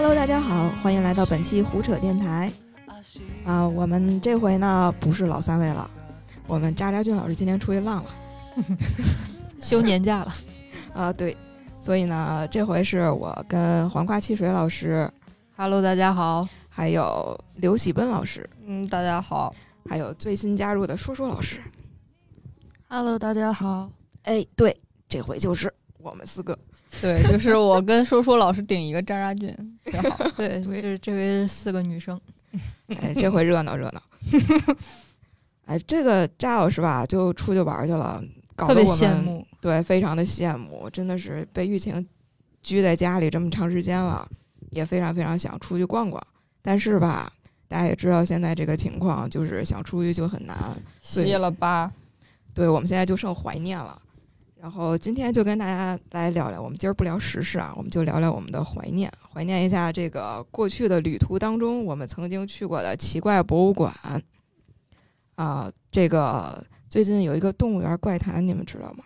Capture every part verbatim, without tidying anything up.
Hello， 大家好，欢迎来到本期胡扯电台。啊、呃，我们这回呢不是老三位了，我们渣渣俊老师今天出去浪了， 休年假了。 啊、呃，对，所以呢，这回是我跟黄瓜汽水老师 ，Hello， 大家好， 还有刘喜奔老师， 嗯，大家好， 还有最新加入的说说老师 ，Hello， 大家好。 哎，对，这回就是我们四个。 对，就是我跟说说老师顶一个渣渣俊，挺好。 对，就是这回是四个女生。 哎，这回热闹热闹。哎，这个渣老师吧，就出去玩去了，搞得我们特别羡慕。 对，非常的羡慕，真的是被疫情拘在家里这么长时间了，也非常非常想出去逛逛。但是吧，大家也知道现在这个情况，就是想出去就很难。 歇了吧？ 对，我们现在就剩怀念了。然后今天就跟大家来聊聊，我们今儿不聊时事啊，我们就聊聊我们的怀念，怀念一下这个过去的旅途当中我们曾经去过的奇怪博物馆啊、呃。这个最近有一个动物园怪谈，你们知道吗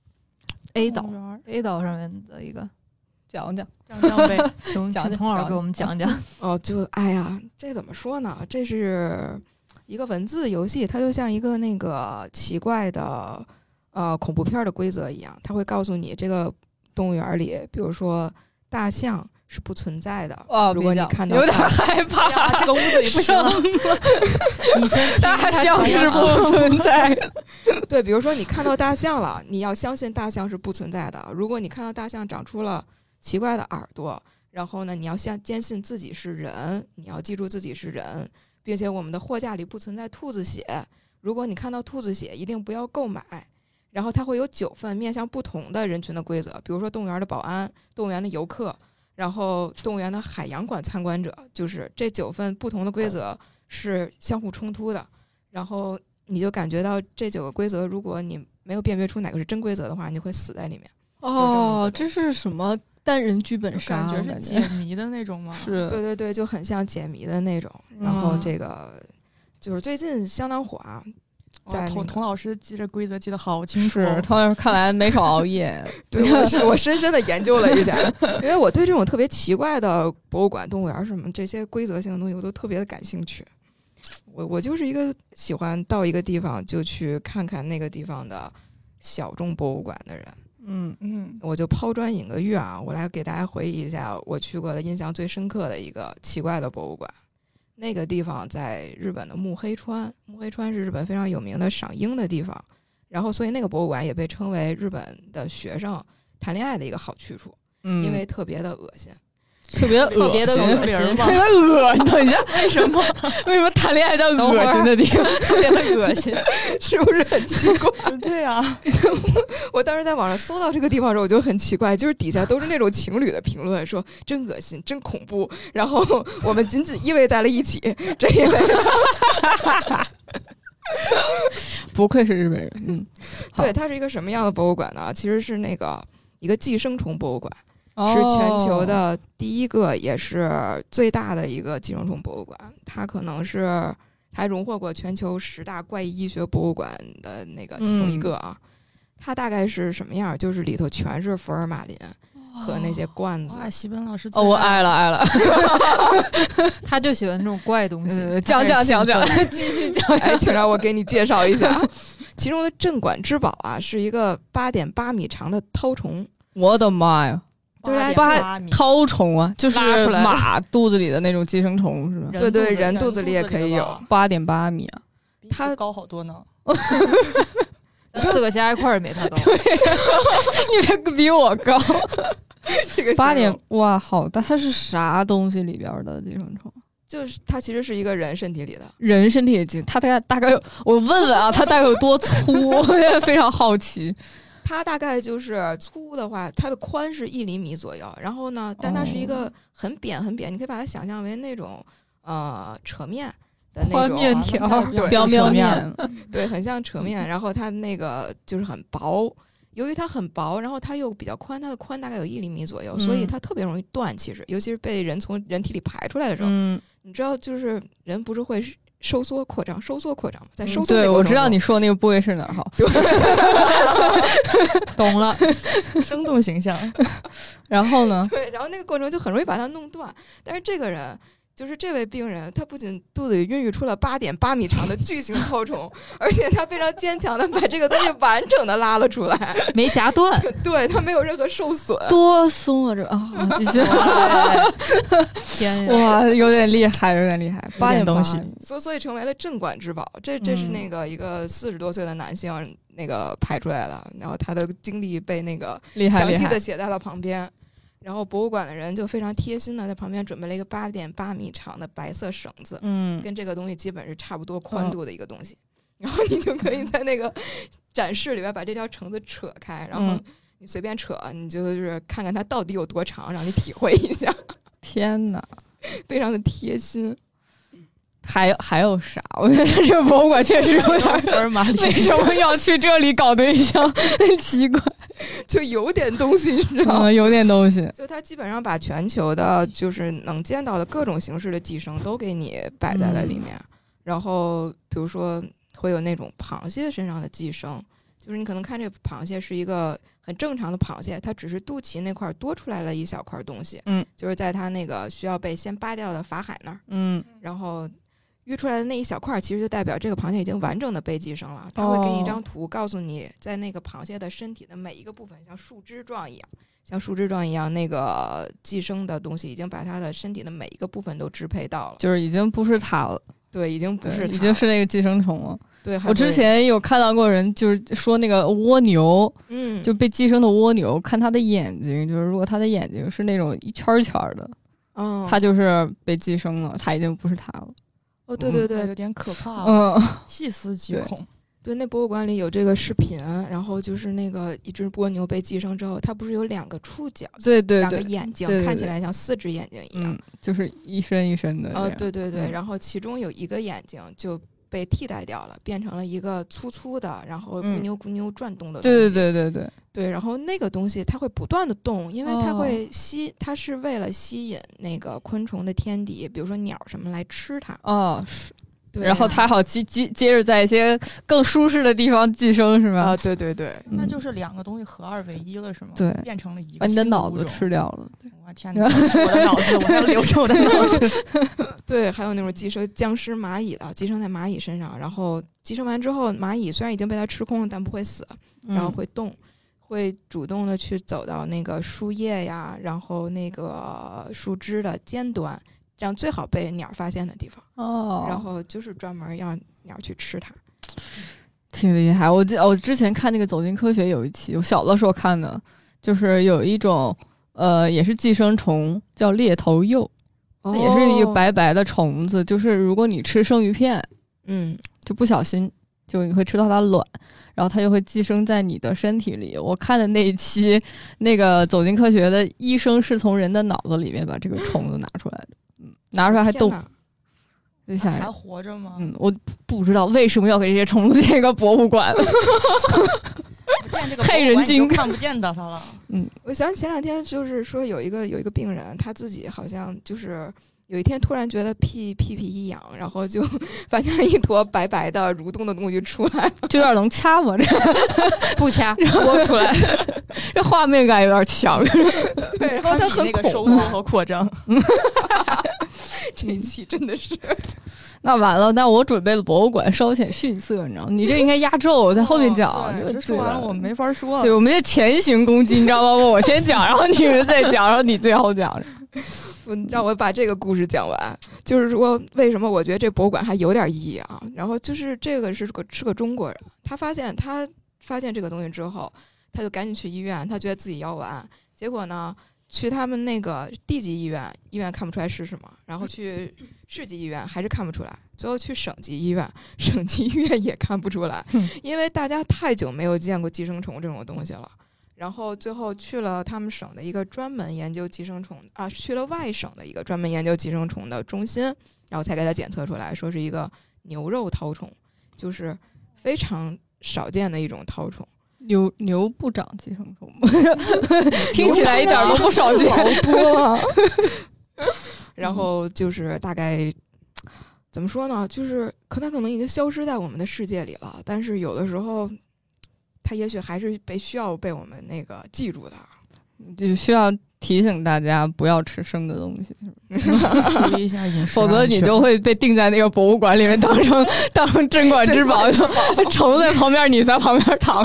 ？A 岛 ，A 岛上面的一个，讲讲讲讲呗， 请请童老师给我们讲讲。 哦，就哎呀，这怎么说呢？这是一个文字游戏，它就像一个那个奇怪的。呃，恐怖片的规则一样，它会告诉你这个动物园里，比如说大象是不存在的。 哦， 如果你看到有点害怕， 呀这个屋子里不行了。 你先大象是不存在的。 对，比如说你看到大象了，你要相信大象是不存在的。如果你看到大象长出了奇怪的耳朵，然后呢，你要相坚信自己是人，你要记住自己是人，并且我们的货架里不存在兔子血。如果你看到兔子血，一定不要购买。然后它会有九份面向不同的人群的规则，比如说动物园的保安、动物园的游客，然后动物园的海洋馆参观者，就是这九份不同的规则是相互冲突的。然后你就感觉到这九个规则，如果你没有辨别出哪个是真规则的话，你会死在里面。 哦，这是什么单人剧本杀？ 感觉是解谜的那种吗？ 是， 对对对，就很像解谜的那种。然后这个、嗯、就是最近相当火啊。在、那个、 童童老师记着规则记得好清楚， 是童老师看来没少熬夜。 对，我是我深深的研究了一下，因为我对这种特别奇怪的博物馆、动物园什么这些规则性的东西，我都特别的感兴趣。我我就是一个喜欢到一个地方就去看看那个地方的小众博物馆的人。 嗯嗯， 我就抛砖引个玉啊，我来给大家回忆一下我去过的印象最深刻的一个奇怪的博物馆。那个地方在日本的目黑川，目黑川是日本非常有名的赏樱的地方，然后所以那个博物馆也被称为日本的学生谈恋爱的一个好去处， 嗯， 因为特别的恶心， 特别特别的恶心， 特别恶心。等一下， 为什么？ 为什么谈恋爱叫恶心的地方？ 特别的恶心， 是不是很奇怪？ 对啊， 我当时在网上搜到这个地方的时候，我就很奇怪，就是底下都是那种情侣的评论，说真恶心，真恐怖，然后我们紧紧依偎在了一起，这一类。 不愧是日本人，嗯， 对，它是一个什么样的博物馆呢？其实是那个一个寄生虫博物馆。是全球的第一个也是最大的一个寄生虫博物馆，它可能是还荣获过全球十大怪异医学博物馆的那个其中一个啊。嗯、它大概是什么样？就是里头全是福尔马林和那些罐子。 哇，喜本老师哦，我爱了爱了， 他就喜欢那种怪东西。 嗯、讲讲讲讲，继续讲。 哎，请让我给你介绍一下，其中的镇馆之宝啊，是一个八点八米长的绦虫。 我的妈呀！ 就是八绦虫啊，就是马肚子里的那种寄生虫是吧？ 对对，人肚子里也可以有。 八点八米啊， 它高好多呢。 咱四个加一块儿没它高。 对，你这个比我高。 这个八点哇，好大！它是啥东西里边的寄生虫？ 就是它其实是一个人身体里的人身体里，它大概大概有，我问问啊，它大概有多粗？我也非常好奇。 它大概就是粗的话，它的宽是一厘米左右，然后呢，但它是一个很扁很扁，你可以把它想象为那种呃扯面的那种面条， 对， 表面面， 对，很像扯面。然后它那个就是很薄，由于它很薄，然后它又比较宽，它的宽大概有一厘米左右， 嗯、 所以它特别容易断。其实，尤其是被人从人体里排出来的时候， 嗯， 你知道，就是人不是会收缩扩张，收缩扩张，在收缩、嗯。 对，我知道你说那个部位是哪儿哈。 懂了， 生动形象。 然后呢？ 对，然后那个过程就很容易把它弄断。但是这个人。就是这位病人，他不仅肚子里孕育出了八点八米长的巨型绦虫，而且他非常坚强的把这个东西完整的拉了出来， 没夹断， 对他没有任何受损， 多松啊！这啊，继续， 天呀， 哇，有点厉害，有点厉害，八点东西， 所所以成为了镇馆之宝。这这是那个一个四十多岁的男性那个拍出来的，然后他的经历被那个详细的写在了旁边。然后博物馆的人就非常贴心的在旁边准备了一个八点八米长的白色绳子， 嗯， 跟这个东西基本是差不多宽度的一个东西，嗯、然后你就可以在那个展示里边把这条绳子扯开，然后你随便扯，你就是看看它到底有多长，让你体会一下。 天哪， 非常的贴心。 还有还有啥？我觉得这个博物馆确实有点福尔马林， 为什么要去这里搞对象？很奇怪， 就有点东西，你知道吗？ 嗯，有点东西。 就它基本上把全球的，就是能见到的各种形式的寄生都给你摆在了里面。嗯、然后，比如说会有那种螃蟹身上的寄生，就是你可能看这个螃蟹是一个很正常的螃蟹，它只是肚脐那块多出来了一小块东西， 嗯， 就是在它那个需要被先扒掉的法海那儿， 嗯， 然后。淤出来的那一小块其实就代表这个螃蟹已经完整的被寄生了，它会给你一张图告诉你在那个螃蟹的身体的每一个部分像树枝状一样像树枝状一样那个寄生的东西已经把它的身体的每一个部分都支配到了， 就是已经不是它了。 对，已经不是它， 已经是那个寄生虫了。 对， 我之前有看到过人就是说那个蜗牛， 嗯， 就被寄生的蜗牛，看它的眼睛，就是如果它的眼睛是那种一圈圈的， 嗯， 它就是被寄生了，它已经不是它了。 哦，对对对， 有点可怕， 嗯， 细思极恐。 对，那博物馆里有这个视频，然后就是那个一只蜗牛被寄生之后，它不是有两个触角， 对对对， 两个眼睛， 对对对， 看起来像四只眼睛一样， 嗯、就是一深一深的。 哦，对对对、 嗯， 然后其中有一个眼睛就被替代掉了，变成了一个粗粗的，然后咕扭咕扭转动的东西。 对对对对对对，然后那个东西它会不断的动，因为它会吸，哦、它是为了吸引那个昆虫的天敌，比如说鸟什么来吃它。 哦，是。 对啊、 然后它好接接接着在一些更舒适的地方寄生，是吧？ 啊，对对对， 那就是两个东西合二为一了，是吗？ 对， 变成了一个把你的脑子吃掉了。 我天哪，我的脑子，我还要留着我的脑子。 对，还有那种寄生僵尸蚂蚁的，寄生在蚂蚁身上，然后寄生完之后，蚂蚁虽然已经被它吃空了，但不会死，然后会动。嗯，会主动的去走到那个树叶呀，然后那个树枝的尖端，这样最好被鸟发现的地方。 哦， 然后就是专门让鸟去吃它， 挺厉害。我记我之前看那个《走进科学》有一期，我小的时候看的，就是有一种呃也是寄生虫叫猎头鼬， 哦、 也是一个白白的虫子，就是如果你吃生鱼片， 嗯， 就不小心就你会吃到它卵。然后它就会寄生在你的身体里。我看的那一期，那个走进科学的医生是从人的脑子里面把这个虫子拿出来的，嗯，拿出来还动，就想还活着吗？ 嗯，我不知道为什么要给这些虫子建一个博物馆。 不见这个害人精， 看不见的它了。 嗯，我想前两天就是说有一个有一个病人，他自己好像就是。有一天突然觉得屁屁屁一痒，然后就发现了一坨白白的蠕动的东西出来了， 这有点能掐吗？这不掐，播出来， 这画面感有点强。 对，然后它很那个收缩和扩张。 这一期真的是。 那完了，那我准备了博物馆稍显逊色，你知道吗？你这应该压轴，我在后面讲。 哦、这说完了我没法说了。 对，我们这前行攻击，你知道吗？我先讲，然后你们再讲，然后你最后讲。 让我把这个故事讲完，就是说为什么我觉得这博物馆还有点意义啊？然后就是这个是个是个中国人，他发现他发现这个东西之后，他就赶紧去医院，他觉得自己要完，结果呢，去他们那个地级医院，医院看不出来是什么，然后去市级医院还是看不出来，最后去省级医院，省级医院也看不出来，因为大家太久没有见过寄生虫这种东西了。然后最后去了他们省的一个专门研究寄生虫啊，去了外省的一个专门研究寄生虫的中心，然后才给它检测出来，说是一个牛肉绦虫，就是非常少见的一种绦虫。 牛牛不长寄生虫，听起来一点都不少见， 好多啊。然后就是大概怎么说呢？就是可它可能已经消失在我们的世界里了，但是有的时候，它也许还是被需要被我们那个记住的， 就需要提醒大家不要吃生的东西， 注意一下饮食否则你就会被定在那个博物馆里面当成当成镇馆之宝，虫在旁边，你在旁边躺，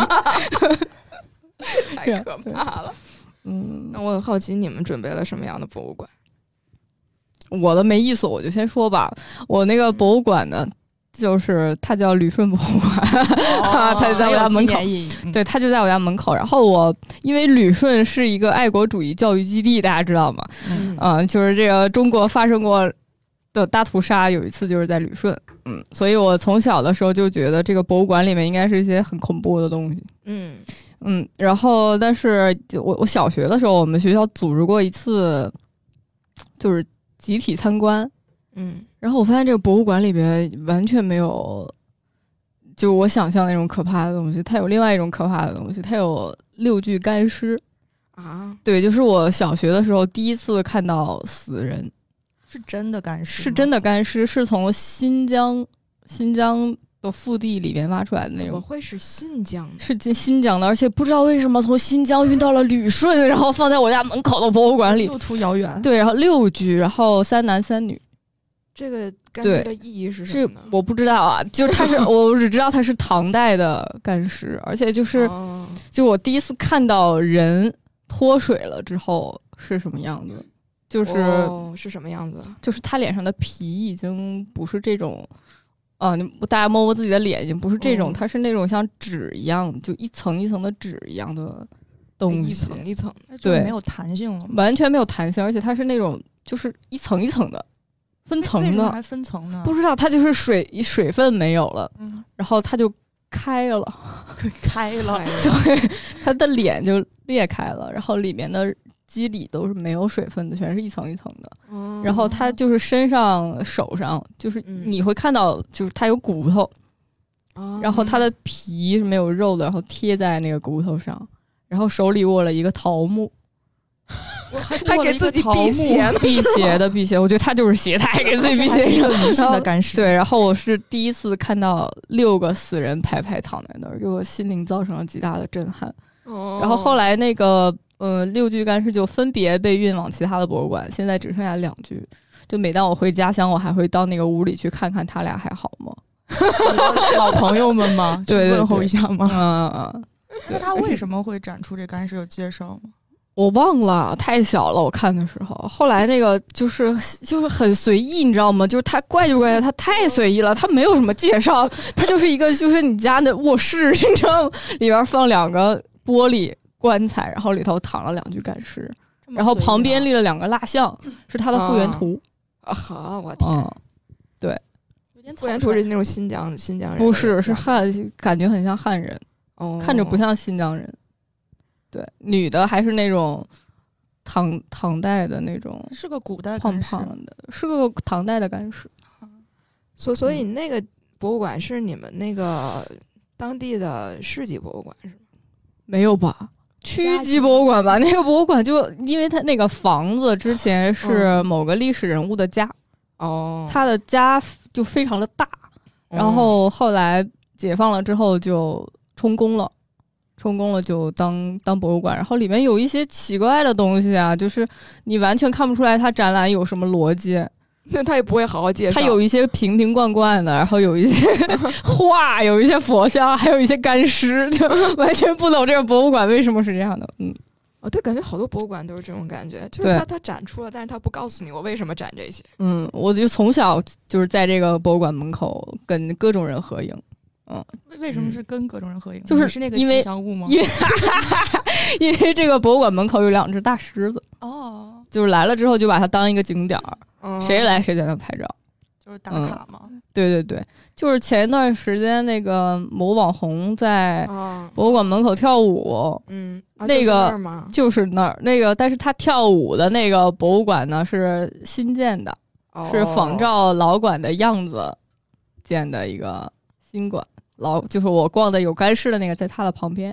太可怕了。 嗯， 那我很好奇，你们准备了什么样的博物馆？ 我的没意思，我就先说吧。我那个博物馆呢，就是它叫旅顺博物馆， 哦、 它就在我家门口。 嗯、 对，它就在我家门口。然后我因为旅顺是一个爱国主义教育基地，大家知道吗？ 嗯， 呃、就是这个中国发生过的大屠杀，有一次就是在旅顺。嗯，所以我从小的时候就觉得这个博物馆里面应该是一些很恐怖的东西。 嗯嗯，然后但是就我我小学的时候，我们学校组织过一次，就是集体参观。 嗯， 然后我发现这个博物馆里边完全没有就我想象那种可怕的东西，它有另外一种可怕的东西，它有六具干尸啊。 对，就是我小学的时候第一次看到死人， 是真的干尸， 是真的干尸，是从新疆新疆的腹地里面挖出来的那种。 怎么会是新疆？ 是进新疆的，而且不知道为什么从新疆运到了旅顺，然后放在我家门口的博物馆里， 路途遥远。 对，然后六具，然后三男三女。 这个干尸的意义是什么呢？ 是我不知道啊，就是它是我只知道它是唐代的干尸，而且就是、哦、就我第一次看到人脱水了之后是什么样子，就是、 哦、是什么样子？ 就是他脸上的皮已经不是这种啊，大家摸摸自己的脸已经不是这种，嗯、它是那种像纸一样，就一层一层的纸一样的东西， 一层一层， 对， 没有弹性了， 完全没有弹性，而且它是那种就是一层一层的。分层的， 为什么还分层呢？ 不知道，它就是水水分没有了，嗯、然后它就开了， 开了， 对，它的脸就裂开了，然后里面的肌理都是没有水分的，全是一层一层的。嗯、然后它就是身上、手上，就是你会看到，就是它有骨头，嗯、然后它的皮是没有肉的，然后贴在那个骨头上，然后手里握了一个桃木。 还还给自己辟邪呢， 辟邪的辟邪，我觉得他就是邪，他还给自己辟邪。 一个迷信的干尸。 对，然后我是第一次看到六个死人排排躺在那儿，给我心灵造成了极大的震撼。哦、然后后来那个呃六具干尸就分别被运往其他的博物馆，现在只剩下两具。就每当我回家乡，我还会到那个屋里去看看他俩还好吗？ 老朋友们吗？ 对， 问候一下吗？ 嗯嗯。 那他为什么会展出这干尸？有介绍吗？ 我忘了，太小了，我看的时候。后来那个就是就是很随意，你知道吗？就是他怪就怪他，他太随意了，他没有什么介绍，他就是一个就是你家的卧室，你知道吗？里边放两个玻璃棺材，然后里头躺了两具干尸，然后旁边立了两个蜡像，是他的复原图。 啊，好，我天， 嗯、对， 复原图是那种新疆新疆人， 不是，是汉，感觉很像汉人， 哦， 看着不像新疆人。对，女的还是那种唐唐代的那种， 是个古代胖胖的，是个唐代的干尸。 所所以那个博物馆是你们那个当地的市级博物馆是吗？ 没有吧？区级博物馆吧？那个博物馆就因为它那个房子之前是某个历史人物的家，哦，他的家就非常的大，然后后来解放了之后就充公了。充公了就当当博物馆，然后里面有一些奇怪的东西啊，就是你完全看不出来它展览有什么逻辑， 那他也不会好好介绍。 它有一些瓶瓶罐罐的，然后有一些画，有一些佛像，还有一些干尸，就完全不懂这个博物馆为什么是这样的。嗯， 哦，对，感觉好多博物馆都是这种感觉，就是他他展出了，但是他不告诉你我为什么展这些。 嗯，我就从小就是在这个博物馆门口跟各种人合影。嗯， 为什么是跟各种人合影？ 就是是那个吉祥物吗？ 因为因为这个博物馆门口有两只大狮子哦， 就是来了之后就把它当一个景点儿， 哦、 谁来谁在那拍照， 就是打卡嘛、 嗯。对对对，就是前一段时间那个某网红在博物馆门口跳舞， 嗯， 那个就是那儿，那个但是他跳舞的那个博物馆呢是新建的， 哦、 是仿照老馆的样子建的一个新馆。老就是我逛的有干尸的那个，在它的旁边。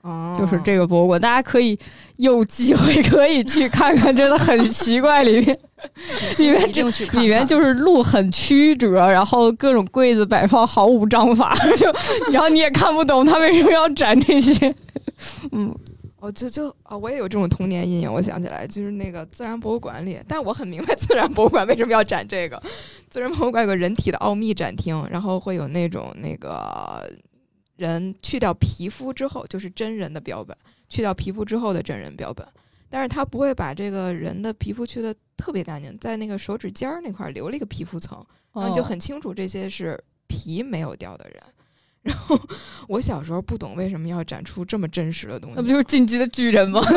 哦， 就是这个博物馆，大家可以有机会可以去看看，真的很奇怪，里面里面这里面就是路很曲折，然后各种柜子摆放毫无章法，就然后你也看不懂他为什么要展这些。嗯， 哦，就就啊、哦，我也有这种童年阴影。我想起来，就是那个自然博物馆里，但我很明白自然博物馆为什么要展这个。自然博物馆有个人体的奥秘展厅，然后会有那种那个人去掉皮肤之后，就是真人的标本，去掉皮肤之后的真人标本。但是他不会把这个人的皮肤去的特别干净，在那个手指尖那块留了一个皮肤层，然后就很清楚这些是皮没有掉的人。然后我小时候不懂为什么要展出这么真实的东西， 那不就是进击的巨人吗？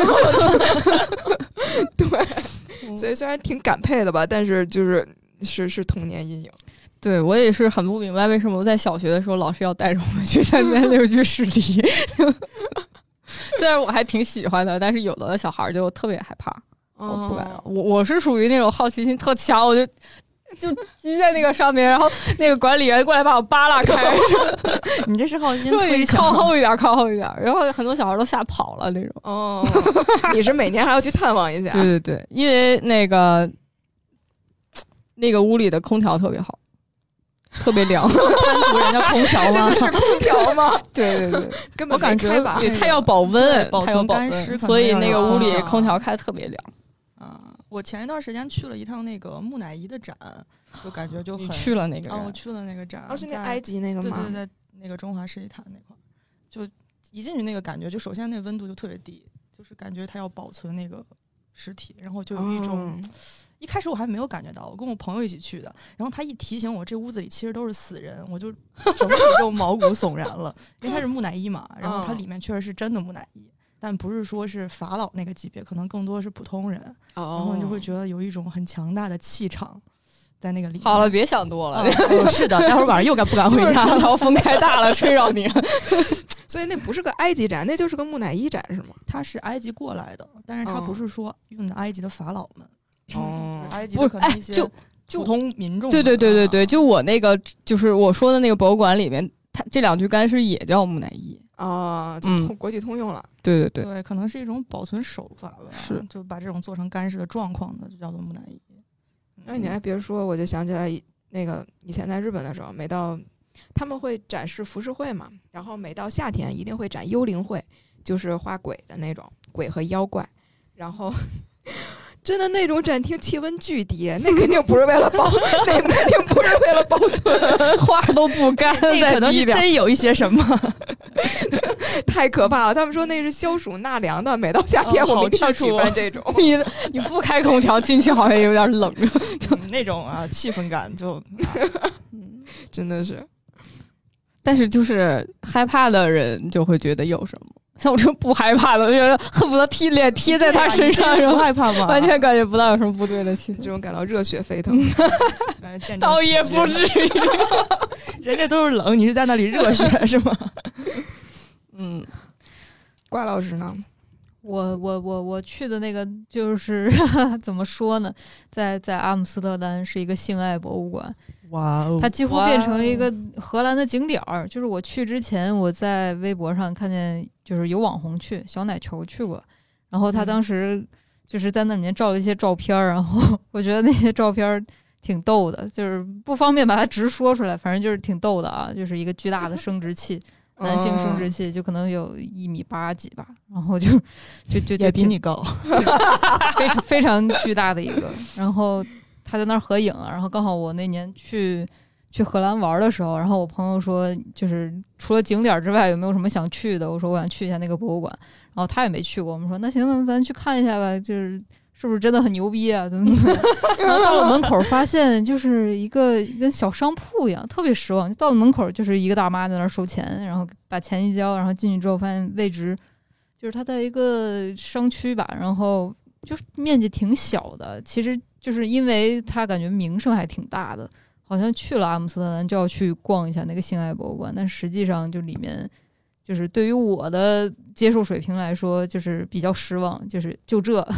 对，所以虽然挺感佩的吧，但是就是是是童年阴影。 对，我也是很不明白为什么我在小学的时候老师要带着我们去参加六句试题。虽然我还挺喜欢的，但是有的小孩就特别害怕， 哦、 我不敢。我我是属于那种好奇心特强，我就就居在那个上面，然后那个管理员过来把我扒拉开。 你这是好奇心推强，靠后一点，靠后一点。然后很多小孩都吓跑了那种。 哦，你是每年还要去探望一下？ 对对对，因为那个那个屋里的空调特别好。特别凉， 潘主人家空调吗？ 真的是空调吗？ 对对对， 根本没开吧。 对，它要保温， 保存干湿， 所以那个屋里空调开特别凉。 啊，我前一段时间去了一趟那个木乃伊的展，就感觉就很去了那个啊，我去了那个展， 哦，是那埃及那个吗？ 对对对，那个中华世纪坛那块，就一进去那个感觉，就首先那个温度就特别低，就是感觉它要保存那个尸体，然后就有一种。哦，一开始我还没有感觉到，我跟我朋友一起去的，然后他一提醒我这屋子里其实都是死人，我就整体就毛骨悚然了，因为它是木乃伊嘛，然后它里面确实是真的木乃伊，但不是说是法老那个级别，可能更多是普通人，然后你就会觉得有一种很强大的气场在那个里面。 好了，别想多了。 嗯、是的，待会儿晚上又该不敢回家了， 空调风开大了，吹扰你。 所以那不是个埃及展，那就是个木乃伊展是吗？ 它是埃及过来的，但是它不是说用的埃及的法老们。 哦， 埃及的可能一些就普通民众， 对对对对对，就我那个就是我说的那个博物馆里面，它这两具干尸也叫木乃伊啊，就通、嗯、国际通用了。 对对对对，可能是一种保存手法吧， 是就把这种做成干尸的状况的就叫做木乃伊。 哎，你还别说，我就想起来那个以前在日本的时候，每到他们会展示浮世绘嘛，然后每到夏天一定会展幽灵绘，就是画鬼的那种鬼和妖怪，然后。真的那种展厅气温巨低，那肯定不是为了保，那肯定不是为了保存， 花都不干， 那可能是真有一些什么， 太可怕了。他们说那是消暑纳凉的，每到夏天我们一定要举办这种。 哦、你你不开空调进去好像有点冷， 嗯、那种啊气氛感就， 嗯，真的是。 但是就是害怕的人就会觉得有什么。像我这不害怕的，我觉得恨不得踢脸贴在他身上，然后害怕吗？ 完全感觉不到有什么不对的气氛， 这种感到热血沸腾， 倒也不至于， 人家都是冷，你是在那里热血是吗？ 嗯， 瓜老师呢？ 我我我我去的那个就是怎么说呢，在在阿姆斯特丹是一个性爱博物馆。 哇哦！ 它几乎变成了一个荷兰的景点儿。就是我去之前，我在微博上看见，就是有网红去，小奶球去过，然后他当时就是在那里面照了一些照片，然后我觉得那些照片挺逗的，就是不方便把它直说出来，反正就是挺逗的啊，就是一个巨大的生殖器。男性生殖器就可能有一米八几吧，然后就就就也比你高， 非常非常巨大的一个。然后他在那儿合影啊，然后刚好我那年去去荷兰玩的时候，然后我朋友说，就是除了景点之外，有没有什么想去的？我说我想去一下那个博物馆，然后他也没去过。我们说那行，那咱去看一下吧，就是是不是真的很牛逼啊？怎么怎么样？然后到了门口发现就是一个跟小商铺一样，特别失望。就到了门口就是一个大妈在那儿收钱，然后把钱一交，然后进去之后发现位置就是他在一个商区吧，然后就是面积挺小的。其实就是因为他感觉名声还挺大的，好像去了阿姆斯特丹就要去逛一下那个性爱博物馆，但实际上就里面就是对于我的接受水平来说就是比较失望，就是就这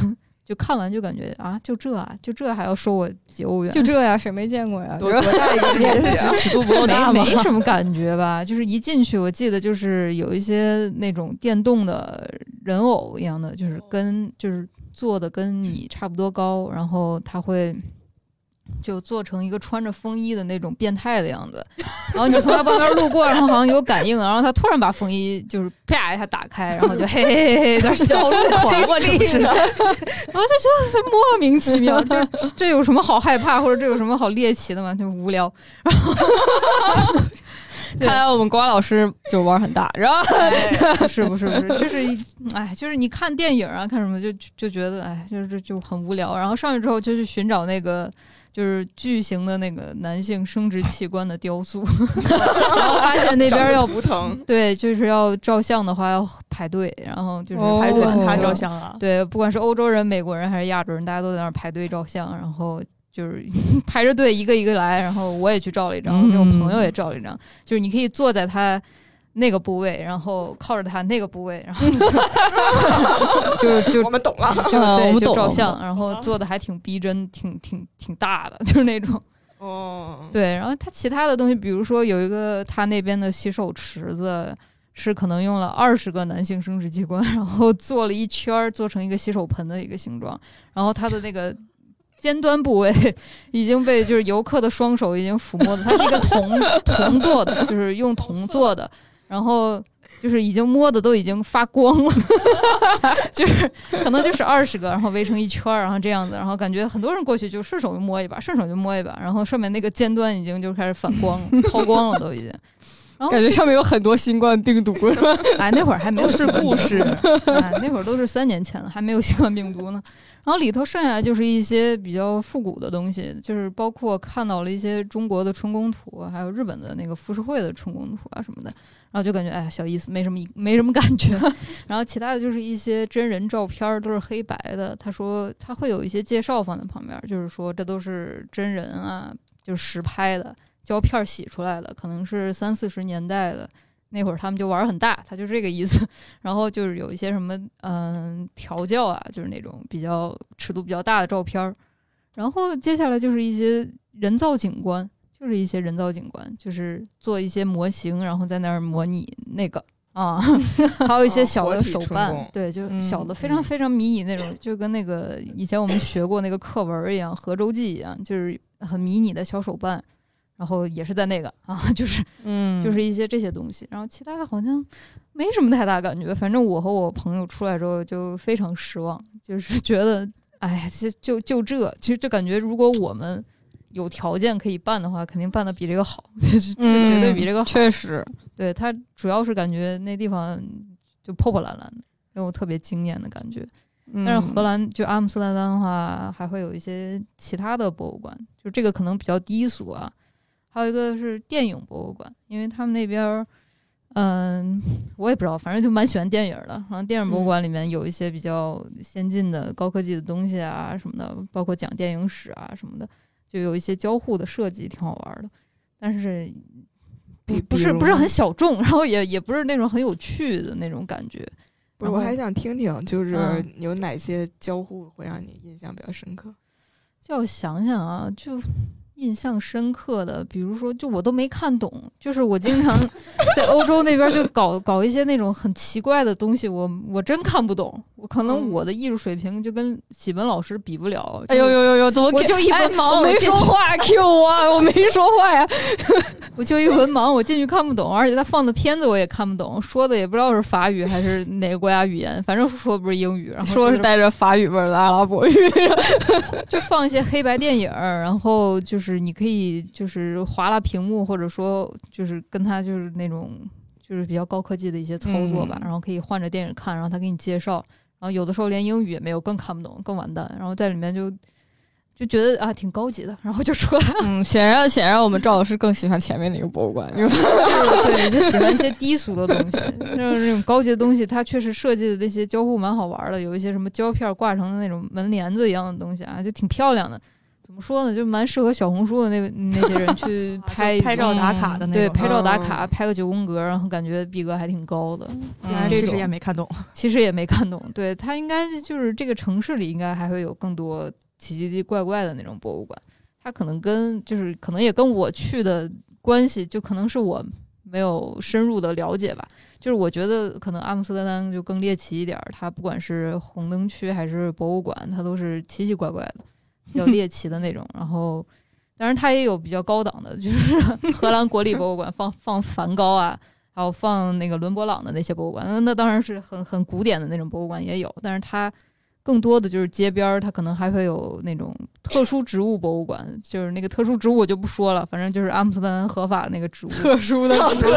就看完就感觉啊，就这啊，就这还要收我几欧元？ 就这呀，谁没见过呀？ 多多大一个面积啊？ 尺度不够大没吗？ 没什么感觉吧，就是一进去，我记得就是有一些那种电动的人偶一样的，就是跟就是做的跟你差不多高，然后他会就做成一个穿着风衣的那种变态的样子，然后你从他旁边路过，然后好像有感应，然后他突然把风衣就是啪一下打开，然后就嘿嘿嘿嘿有点笑， 狂过力是的，然后就觉得是莫名其妙，就这有什么好害怕，或者这有什么好猎奇的吗？就无聊。 看来我们瓜老师就玩很大，然后不是不是不是，就是哎，就是你看电影啊，看什么就就觉得哎，就是就就很无聊。然后上去之后就去寻找那个就是巨型的那个男性生殖器官的雕塑，然后发现那边要图腾， 对，就是要照相的话要排队，然后就是哦排队不管跟他照相啊。 对，不管是欧洲人、美国人还是亚洲人，大家都在那儿排队照相，然后就是排着队一个一个来，然后我也去照了一张，我给我朋友也照了一张，就是你可以坐在他那个部位，然后靠着他那个部位，然后就就就我们懂了， 就对嗯我们懂就照相， 了然后做的还挺逼真，挺挺挺大的，就是那种。 哦， 对，然后他其他的东西，比如说有一个他那边的洗手池子，是可能用了二十个男性生殖器官，然后做了一圈儿，做成一个洗手盆的一个形状，然后他的那个尖端部位已经被就是游客的双手已经抚摸的，它是一个铜铜做的，就是用铜做的，然后就是已经摸的都已经发光了，就是可能就是二十个，然后围成一圈，然后这样子，然后感觉很多人过去就顺手就摸一把，顺手就摸一把，然后上面那个尖端已经就开始反光了，抛光了都已经。然后感觉上面有很多新冠病毒，是吧？ 哎，那会儿还没有都是故事， 哎，那会儿都是三年前了，还没有新冠病毒呢。然后里头剩下就是一些比较复古的东西，就是包括看到了一些中国的春宫图，还有日本的那个浮世绘的春宫图啊什么的，然后就感觉哎小意思，没什么没什么感觉。然后其他的就是一些真人照片，都是黑白的。他说他会有一些介绍放在旁边，就是说这都是真人啊，就是实拍的。胶片洗出来的，可能是三四十年代的，那会儿他们就玩很大，他就这个意思。然后就是有一些什么嗯调教啊，就是那种比较尺度比较大的照片。然后接下来就是一些人造景观，就是一些人造景观，就是做一些模型，然后在那儿模拟那个啊，还有一些小的手办， 哦、 对，就小的非常非常迷你那种，嗯、就跟那个以前我们学过那个课文一样，河舟记一样，就是很迷你的小手办。然后也是在那个啊，就是嗯，就是一些这些东西，然后其他的好像没什么太大感觉。反正我和我朋友出来之后就非常失望，就是觉得，哎，就就就这，其实就感觉如果我们有条件可以办的话，肯定办的比这个好，就是就绝对比这个好。 嗯、确实， 对，它主要是感觉那地方就破破烂烂的，给我特别惊艳的感觉。但是荷兰就阿姆斯特丹的话，还会有一些其他的博物馆，就这个可能比较低俗啊。还有一个是电影博物馆，因为他们那边，嗯，我也不知道，反正就蛮喜欢电影的。然后电影博物馆里面有一些比较先进的高科技的东西啊什么的，包括讲电影史啊什么的，就有一些交互的设计，挺好玩的。但是不不是不是很小众，然后也也不是那种很有趣的那种感觉。 不是，我还想听听，就是有哪些交互会让你印象比较深刻？ 叫我想想啊，就。印象深刻的，比如说，就我都没看懂，就是我经常在欧洲那边就搞搞一些那种很奇怪的东西，我我真看不懂，我可能我的艺术水平就跟喜文老师比不了。 哎呦呦呦呦，怎么我就一文盲， 哎、我没说话 ，Q 我，我没说话呀， 我就一文盲，我进去看不懂，而且他放的片子我也看不懂，说的也不知道是法语还是哪个国家语言，反正说的不是英语，然后说是带着法语味的阿拉伯语， 就放一些黑白电影，然后就是。就是你可以就是划拉屏幕，或者说就是跟他就是那种就是比较高科技的一些操作吧，嗯、然后可以换着电影看，然后他给你介绍，然后有的时候连英语也没有，更看不懂，更完蛋。然后在里面就就觉得啊挺高级的，然后就出来了。 嗯，显然显然我们赵老师更喜欢前面那个博物馆，对吧？ 对，就喜欢一些低俗的东西，就是这种高级的东西，它确实设计的那些交互蛮好玩的，有一些什么胶片挂成的那种门帘子一样的东西啊，就挺漂亮的。 怎么说呢，就蛮适合小红书的那那些人去拍拍照打卡的那种， 对，拍照打嗯卡，拍个九宫格，然后感觉逼格还挺高的。 嗯，其实也没看懂， 其实也没看懂。对，它应该就是这个城市里应该还会有更多奇奇奇怪怪的那种博物馆。它可能跟就是可能也跟我去的关系，就可能是我没有深入的了解吧。就是我觉得可能阿姆斯特丹就更猎奇一点，它不管是红灯区还是博物馆，它都是奇奇怪怪的，比较猎奇的那种。然后，当然它也有比较高档的，就是荷兰国立博物馆放放梵高啊，还有放那个伦勃朗的那些博物馆，那那当然是很很古典的那种博物馆也有，但是它更多的就是街边它可能还会有那种特殊植物博物馆，就是那个特殊植物我就不说了，反正就是阿姆斯特丹合法那个植物， 特殊的植物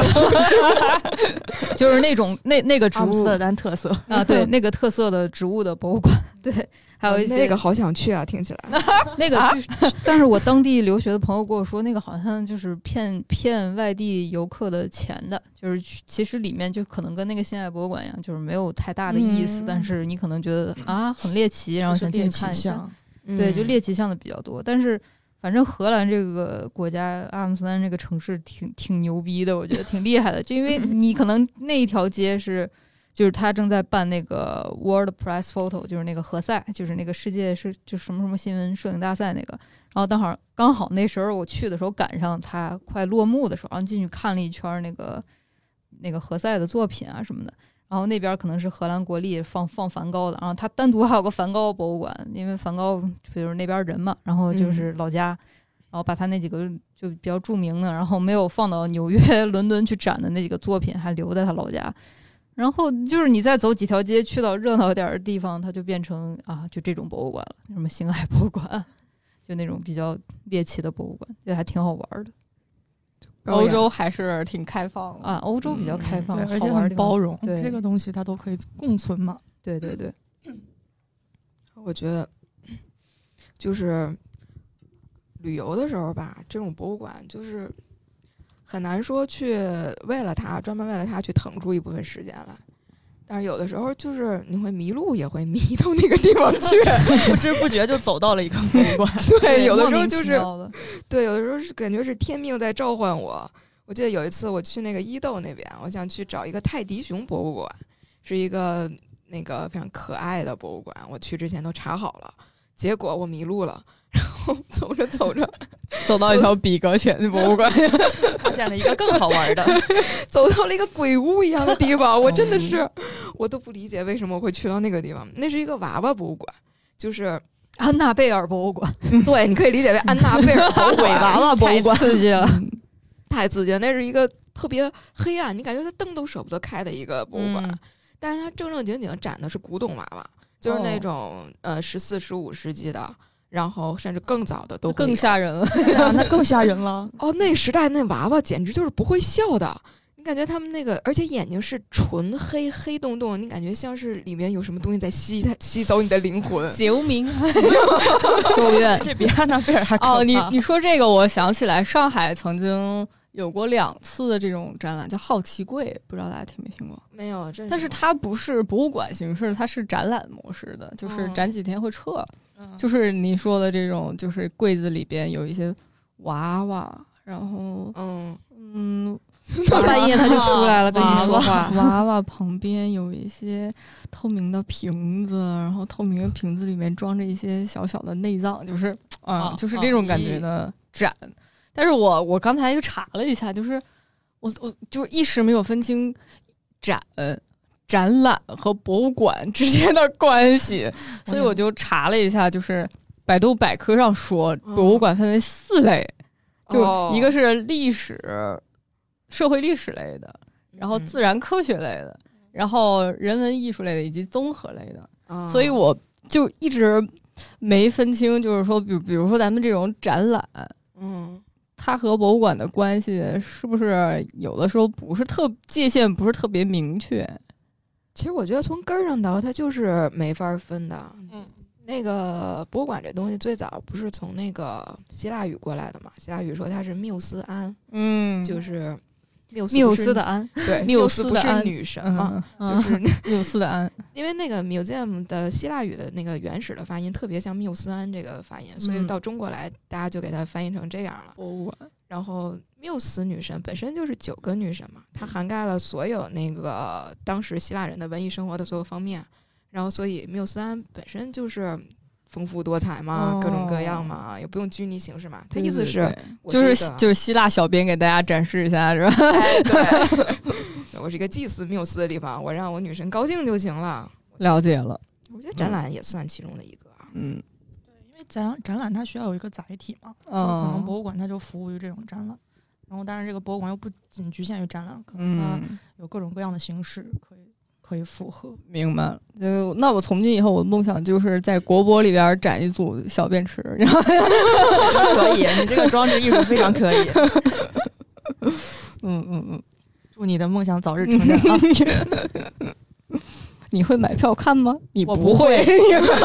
就是那种那那个植物， 阿姆斯特丹特色啊，对，那个特色的植物的博物馆，对，还有一些、 那个好想去啊，听起来那个据，但是我当地留学的朋友跟我说，那个好像就是骗骗外地游客的钱的，就是其实里面就可能跟那个辛亥博物馆一样，就是没有太大的意思， 嗯、 但是你可能觉得啊很猎奇，然后想进去看一下，对，就猎奇项的比较多，但是。反正荷兰这个国家，阿姆斯特丹这个城市挺挺牛逼的，我觉得挺厉害的。就因为你可能那一条街是，就是他正在办那个 World Press Photo， 就是那个荷赛，就是那个世界是就什么什么新闻摄影大赛那个。然后刚好刚好那时候我去的时候赶上它快落幕的时候，然后进去看了一圈那个那个荷赛的作品啊什么的。然后那边可能是荷兰国立放放梵高的，然后他单独还有个梵高博物馆，因为梵高就是那边人嘛，然后就是老家，嗯、然后把他那几个就比较著名的，然后没有放到纽约、伦敦去展的那几个作品还留在他老家。然后就是你再走几条街去到热闹点的地方，它就变成啊，就这种博物馆了，什么星海博物馆，就那种比较猎奇的博物馆，就还挺好玩的。 欧洲还是挺开放的啊，欧洲比较开放， 嗯、 对， 而且很包容， 对这个东西它都可以共存嘛。 对对对， 我觉得就是旅游的时候吧，这种博物馆就是很难说去为了它专门为了它去腾出一部分时间来。但是有的时候就是你会迷路，也会迷到那个地方去， 不知不觉就走到了一个博物馆。 对，有的时候就是的对，有的时候是感觉是天命在召唤我。我记得有一次我去那个伊豆那边，我想去找一个泰迪熊博物馆，是一个那个非常可爱的博物馆。我去之前都查好了，结果我迷路了，然后走着走着走到一条比格犬的博物馆， 发现了一个更好玩的， 走到了一个鬼屋一样的地方。我真的是，我都不理解为什么我会去到那个地方。那是一个娃娃博物馆，就是安娜贝尔博物馆。 对，你可以理解为安娜贝尔博物馆， 娃娃博物馆， 太刺激了， 太刺激了。那是一个特别黑暗，你感觉它灯都舍不得开的一个博物馆，嗯、但是它正正经经展的是古董娃娃，就是那种、哦、呃十四、十五世纪的。然后甚至更早的都更吓人了， 啊，那更吓人了。 哦，那时代那娃娃简直就是不会笑的，你感觉他们那个，而且眼睛是纯黑黑洞洞，你感觉像是里面有什么东西在吸它吸走你的灵魂。 救命！ 咒怨， 这比安娜贝尔还可怕。 哦，你你说这个，我想起来，上海曾经有过两次的这种展览，叫好奇柜，不知道大家听没听过？ 没有，这是但是它不是博物馆形式，它是展览模式的，就是展几天会撤。嗯就是你说的这种，就是柜子里边有一些娃娃，然后嗯嗯， 半夜他就出来了跟你说话。 娃娃旁边有一些透明的瓶子，然后透明的瓶子里面装着一些小小的内脏，就是啊、嗯，就是这种感觉的展。但是我我刚才又查了一下，就是我我就一时没有分清展。展览和博物馆之间的关系，所以我就查了一下，就是百度百科上说，博物馆分为四类，嗯、就一个是历史、社会历史类的，然后自然科学类的，嗯、然后人文艺术类的，以及综合类的。嗯、所以我就一直没分清，就是说，比比如说咱们这种展览， 嗯。 它和博物馆的关系是不是有的时候不是特界限不是特别明确？ 其实我觉得从根儿上倒，它就是没法分的。嗯，那个博物馆这东西最早不是从那个希腊语过来的嘛？希腊语说它是缪斯安， 嗯， 就是缪斯缪不是斯的安， 对， 缪缪斯不是斯的安女神嘛， 嗯， 就是缪斯的安， 因为那个 museum 的希腊语的那个原始的发音特别像缪斯安这个发音，所以嗯到中国来大家就给它翻译成这样了。 博物馆。 然后缪斯女神本身就是九个女神嘛，它涵盖了所有那个当时希腊人的文艺生活的所有方面，然后所以缪斯安本身就是丰富多彩嘛， 哦各种各样嘛，也不用拘泥形式嘛。它意思是对对对我就是一个就是希腊小编给大家展示一下是吧？ 哎，对，我是一个祭祀缪斯的地方，我让我女神高兴就行了。 了解了， 我觉得展览也算其中的一个啊。 嗯因为展展览它需要有一个载体嘛，就可能嗯博物馆它就服务于这种展览，然后当然这个博物馆又不仅局限于展览，可能它嗯， 有各种各样的形式可以可以符合。 明白了。就那我从今以后，我的梦想就是在国博里边展一组小便池，然后可以，你这个装置艺术非常可以。 嗯嗯嗯， 祝你的梦想早日成真啊！ 你会买票看吗？你我不不会会。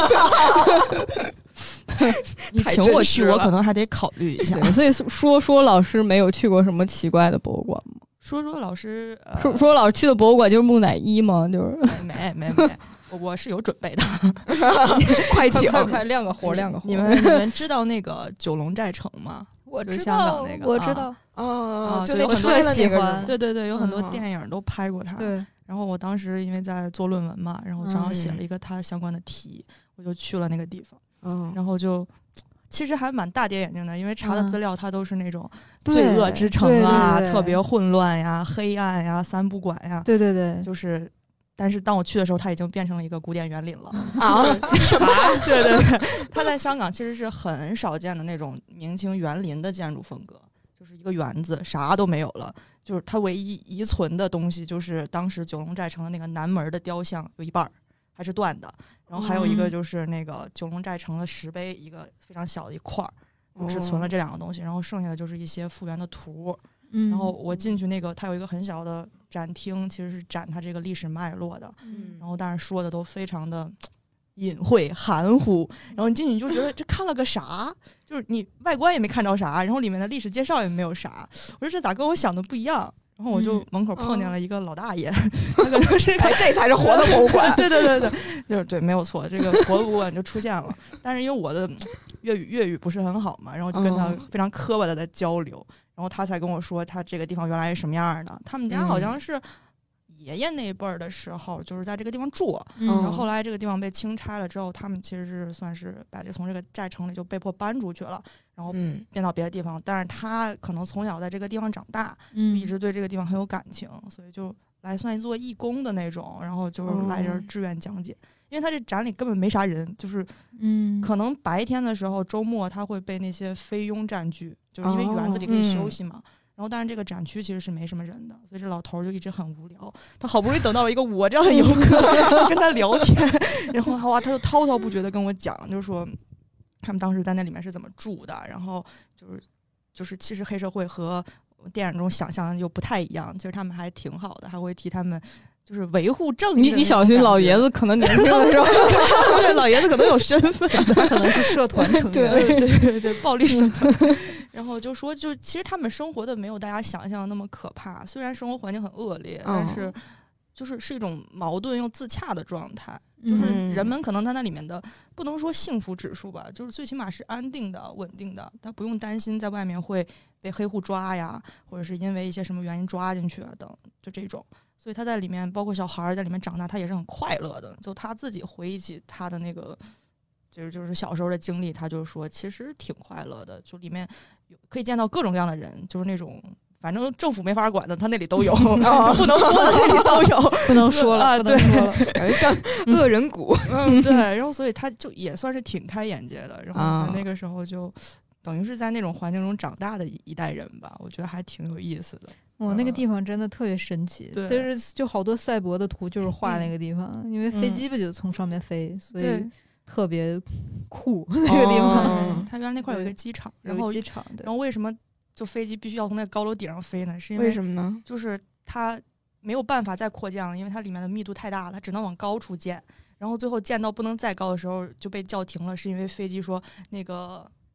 你太请我去， 真实了我可能还得考虑一下。 对，所以说说老师没有去过什么奇怪的博物馆吗？ 说说老师，呃、 说说老师去的博物馆就是木乃伊吗？就是没没没，我我是有准备的。 快请快快亮个活，亮个活。 你们你们知道那个九龙寨城吗？ 我就是香港那个啊我知道， 哦， 啊就有很多就那个拍了那个特喜欢是吗对对对，有很多嗯电影都拍过它。 对， 然后我当时因为在做论文嘛，然后正好写了嗯一个它相关的题，我就去了那个地方， 嗯， 然后就。其实还蛮大跌眼镜的，因为查的嗯资料它都是那种对罪恶之城对啊， 对对特别混乱呀、黑暗呀、三不管呀， 对对对， 就是。但是当我去的时候，它已经变成了一个古典园林了。 啊， 什么？对对对，它在香港其实是很少见的那种明清园林的建筑风格，就是一个园子，啥都没有了。就是它唯一遗存的东西，就是当时九龙寨城的那个南门的雕像有一半儿还是断的，然后还有一个就是那个九龙寨城的石碑，一个非常小的一块儿，就只存了这两个东西，然后剩下的就是一些复原的图。 嗯， 然后我进去那个，它有一个很小的展厅，其实是展它这个历史脉络的。 嗯然后当然说的都非常的隐晦含糊，然后你进去你就觉得这看了个啥，就是你外观也没看着啥，然后里面的历史介绍也没有啥，我说这咋跟我想的不一样？然后我就门口碰见了一个老大爷，那个就是哎，这才是活的博物馆。 对对对对，就是对，没有错，这个活的博物馆就出现了。但是因为我的粤语粤语不是很好嘛，然后就跟他嗯非常磕巴的在交流，然后他才跟我说他这个地方原来是什么样的。他们家好像是爷爷那一辈儿的时候就是在这个地方住， 嗯然后后来这个地方被清拆了之后，他们其实是算是把这从这个寨城里就被迫搬出去了，然后嗯变到别的地方。但是他可能从小在这个地方长大， 嗯一直对这个地方很有感情，所以就来算一做义工的那种，然后就是来这儿哦志愿讲解。因为他这展里根本没啥人，就是嗯可能白天的时候，周末他会被那些菲佣占据，就是因为园子里可以休息嘛。然后，但是这个展区其实是没什么人的，所以这老头儿就一直很无聊。他好不容易等到了一个我这样的游客跟他聊天，然后哇，他就滔滔不绝的跟我讲，就是说他们当时在那里面是怎么住的，然后就是就是其实黑社会和电影中想象的又不太一样，其实他们还挺好的，还会替他们就是维护正义的那种感觉。 你你小心老爷子可能年轻的时候， 对，老爷子可能有身份的， 他可能是社团成员， 对对对对，暴力社团。然后就说，就其实他们生活的没有大家想象的那么可怕，虽然生活环境很恶劣，但是就是是一种矛盾又自洽的状态。就是嗯人们可能他那里面的不能说幸福指数吧，就是最起码是安定的、稳定的，他不用担心在外面会被黑户抓呀，或者是因为一些什么原因抓进去啊等，就这种。所以他在里面，包括小孩在里面长大，他也是很快乐的。就他自己回忆起他的那个，就是就是小时候的经历，他就说其实挺快乐的。就里面有可以见到各种各样的人，就是那种反正政府没法管的，他那里都有，不能说的那里都有。 不能说了， 啊不能说了。 感觉像恶人谷。 嗯，对。然后所以他就也算是挺开眼界的。然后啊他那个时候就等于是在那种环境中长大的一一代人吧，我觉得还挺有意思的。 哇，那个地方真的特别神奇， 对就是就好多赛博的图就是画那个地方，因为飞机不就从上面飞，所以对， 特别酷那个地方。 哦他原来那块有一个机场， 有然后个机场，对然后为什么就飞机必须要从那个高楼顶上飞呢？是因为为什么呢？ 就是它没有办法再扩建了，因为它里面的密度太大了，它只能往高处建。然后最后建到不能再高的时候就被叫停了，是因为飞机说那个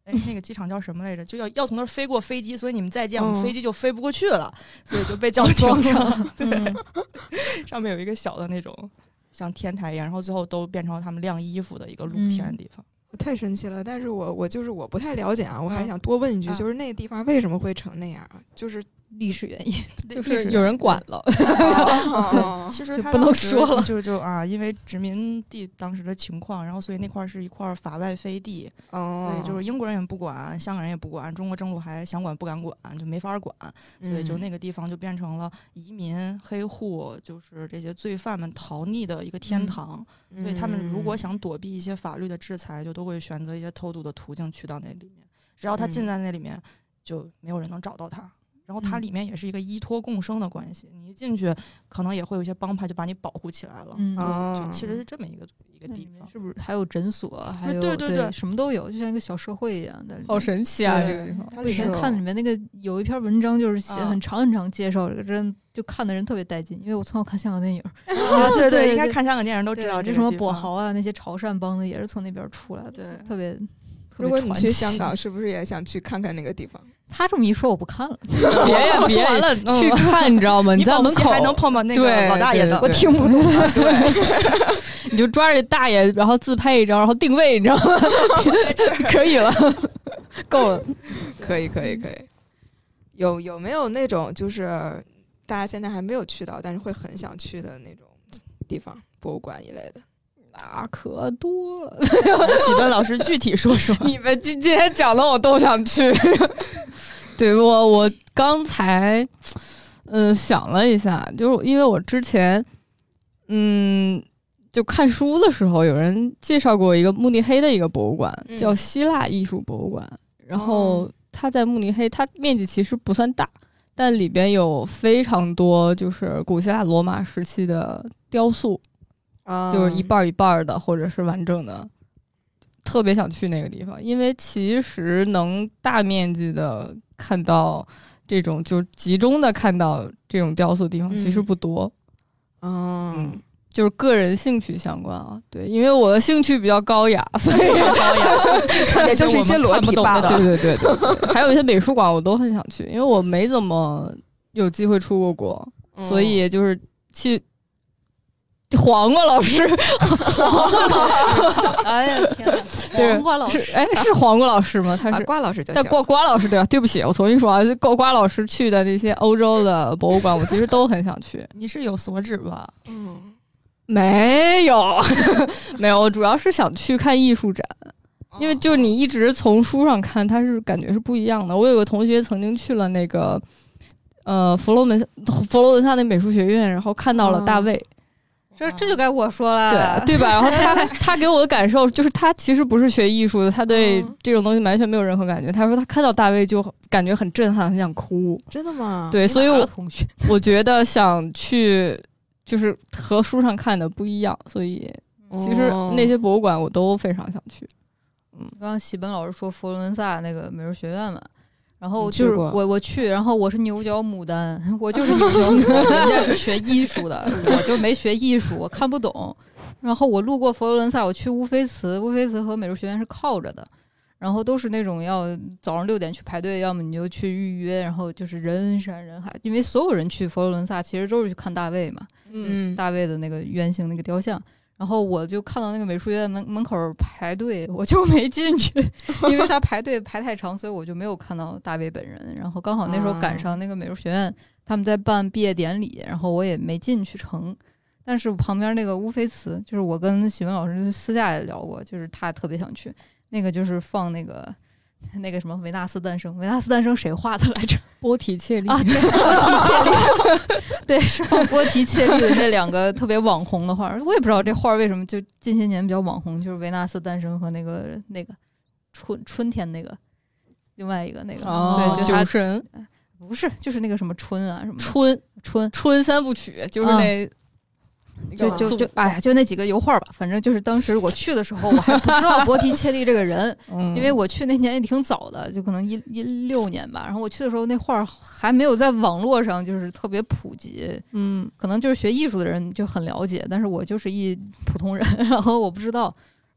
哎，那个机场叫什么来着？就要要从那儿飞过飞机，所以你们再见， 嗯、 我们飞机就飞不过去了，所以就被叫停上。对、 嗯， 上面有一个小的那种像天台一样，然后最后都变成了他们晾衣服的一个露天的地方。 嗯、太神奇了！但是我我就是我不太了解啊，我还想多问一句，嗯、就是那个地方为什么会成那样啊？就是历史原因， 就是有人管了。 哦、 其实他不能说了， 就就啊，因为殖民地当时的情况，然后所以那块是一块法外飞地， 哦、 所以就是英国人也不管，香港人也不管，中国政府还想管不敢管，就没法管，所以就那个地方就变成了移民、黑户，就是这些罪犯们逃匿的一个天堂。嗯、所以他们如果想躲避一些法律的制裁，就都会选择一些偷渡的途径去到那里面。只要他进在那里面，就没有人能找到他。然后它里面也是一个依托共生的关系，嗯、你一进去可能也会有一些帮派就把你保护起来了， 嗯、 就, 就其实是这么一个一个地方。 是不是还有诊所？还有对对 对, 对，什么都有，就像一个小社会一样的。 好神奇啊！这个地方， 我以前看里面那个有一篇文章，就是写很长很长介绍这个，真就看的人特别带劲。因为我从小看香港电影， 啊，对对，应该看香港电影都知道这什么跛豪啊，那些潮汕帮的也是从那边出来的， 对， 特别。 如果你去香港，是不是也想去看看那个地方？ 他这么一说，我不看了。 别呀，别完了，去看，你知道吗？你在门口还能碰到那个老大爷的， 我听不懂。对，你就抓着大爷，然后自拍一张，然后定位，你知道吗？可以了，够了。 可以，可以，可以。有有没有那种就是大家现在还没有去到，但是会很想去的那种地方，博物馆一类的？ 啊，可多了。 启奔老师具体说说。 你们今天讲的我都想去。对，我我刚才嗯、呃、想了一下，就是因为我之前嗯就看书的时候，有人介绍过一个慕尼黑的一个博物馆， 嗯、 叫希腊艺术博物馆。然后它在慕尼黑，它面积其实不算大，但里边有非常多就是古希腊罗马时期的雕塑。就是一半一半的，或者是完整的，特别想去那个地方，因为其实能大面积的看到这种，就集中的看到这种雕塑的地方其实不多。 嗯，嗯就是个人兴趣相关啊，对，因为我的兴趣比较高雅，所以高雅， 也就是一些裸体罢了。 对对对 对, 对，还有一些美术馆我都很想去，因为我没怎么有机会出过国， 嗯、 所以就是去。黄瓜老师，黄瓜老师， 哎呀天哪！黄瓜老师， 哎，是黄瓜老师吗？他是、 啊、瓜老师就行。 但瓜瓜老师对吧？对不起，我重新说啊，瓜瓜老师去的那些欧洲的博物馆，我其实都很想去。 你是有所指吧？ 嗯， 没有，没有，我主要是想去看艺术展，因为就是你一直从书上看，它是感觉是不一样的。我有个同学曾经去了那个呃佛罗门佛罗伦萨那美术学院，然后看到了大卫。嗯这这就该我说了， 对对吧？然后他他给我的感受就是，他其实不是学艺术的，他对这种东西完全没有任何感觉。他说他看到大卫就感觉很震撼，很想哭。 真的吗？ 对，所以我我觉得想去，就是和书上看的不一样。所以其实那些博物馆我都非常想去。 嗯，刚刚喜本老师说佛罗伦萨那个美术学院嘛。然后就是我我去，然后我是牛角牡丹，我就是牛角牡丹，人家是学艺术的，我就没学艺术，我看不懂。然后我路过佛罗伦萨，我去乌菲茨，乌菲茨和美术学院是靠着的，然后都是那种要早上六点去排队，要么你就去预约，然后就是人山人海，因为所有人去佛罗伦萨其实都是去看大卫嘛， 嗯， 大卫的那个圆形那个雕像。然后我就看到那个美术院门门口排队，我就没进去，因为他排队排太长，所以我就没有看到大卫本人。然后刚好那时候赶上那个美术学院他们在办毕业典礼，然后我也没进去成。但是旁边那个乌菲茨，就是我跟喜文老师私下也聊过，就是他特别想去，那个就是放那个那个什么维纳斯诞生，维纳斯诞生谁画的来着？ 波提切利啊，对，波提切利，对，是放波提切利的那两个特别网红的画，我也不知道这画为什么就近些年比较网红，就是维纳斯诞生和那个那个春春天那个另外一个那个， 哦， 对， 酒神不是，就是那个什么春啊什么春春春三部曲，就是那。 啊就就就哎呀，就那几个油画吧，反正就是当时我去的时候，我还不知道波提切利这个人， 嗯、 因为我去那年也挺早的，就可能一一六年吧。然后我去的时候，那画还没有在网络上就是特别普及， 嗯， 可能就是学艺术的人就很了解，但是我就是一普通人，然后我不知道。然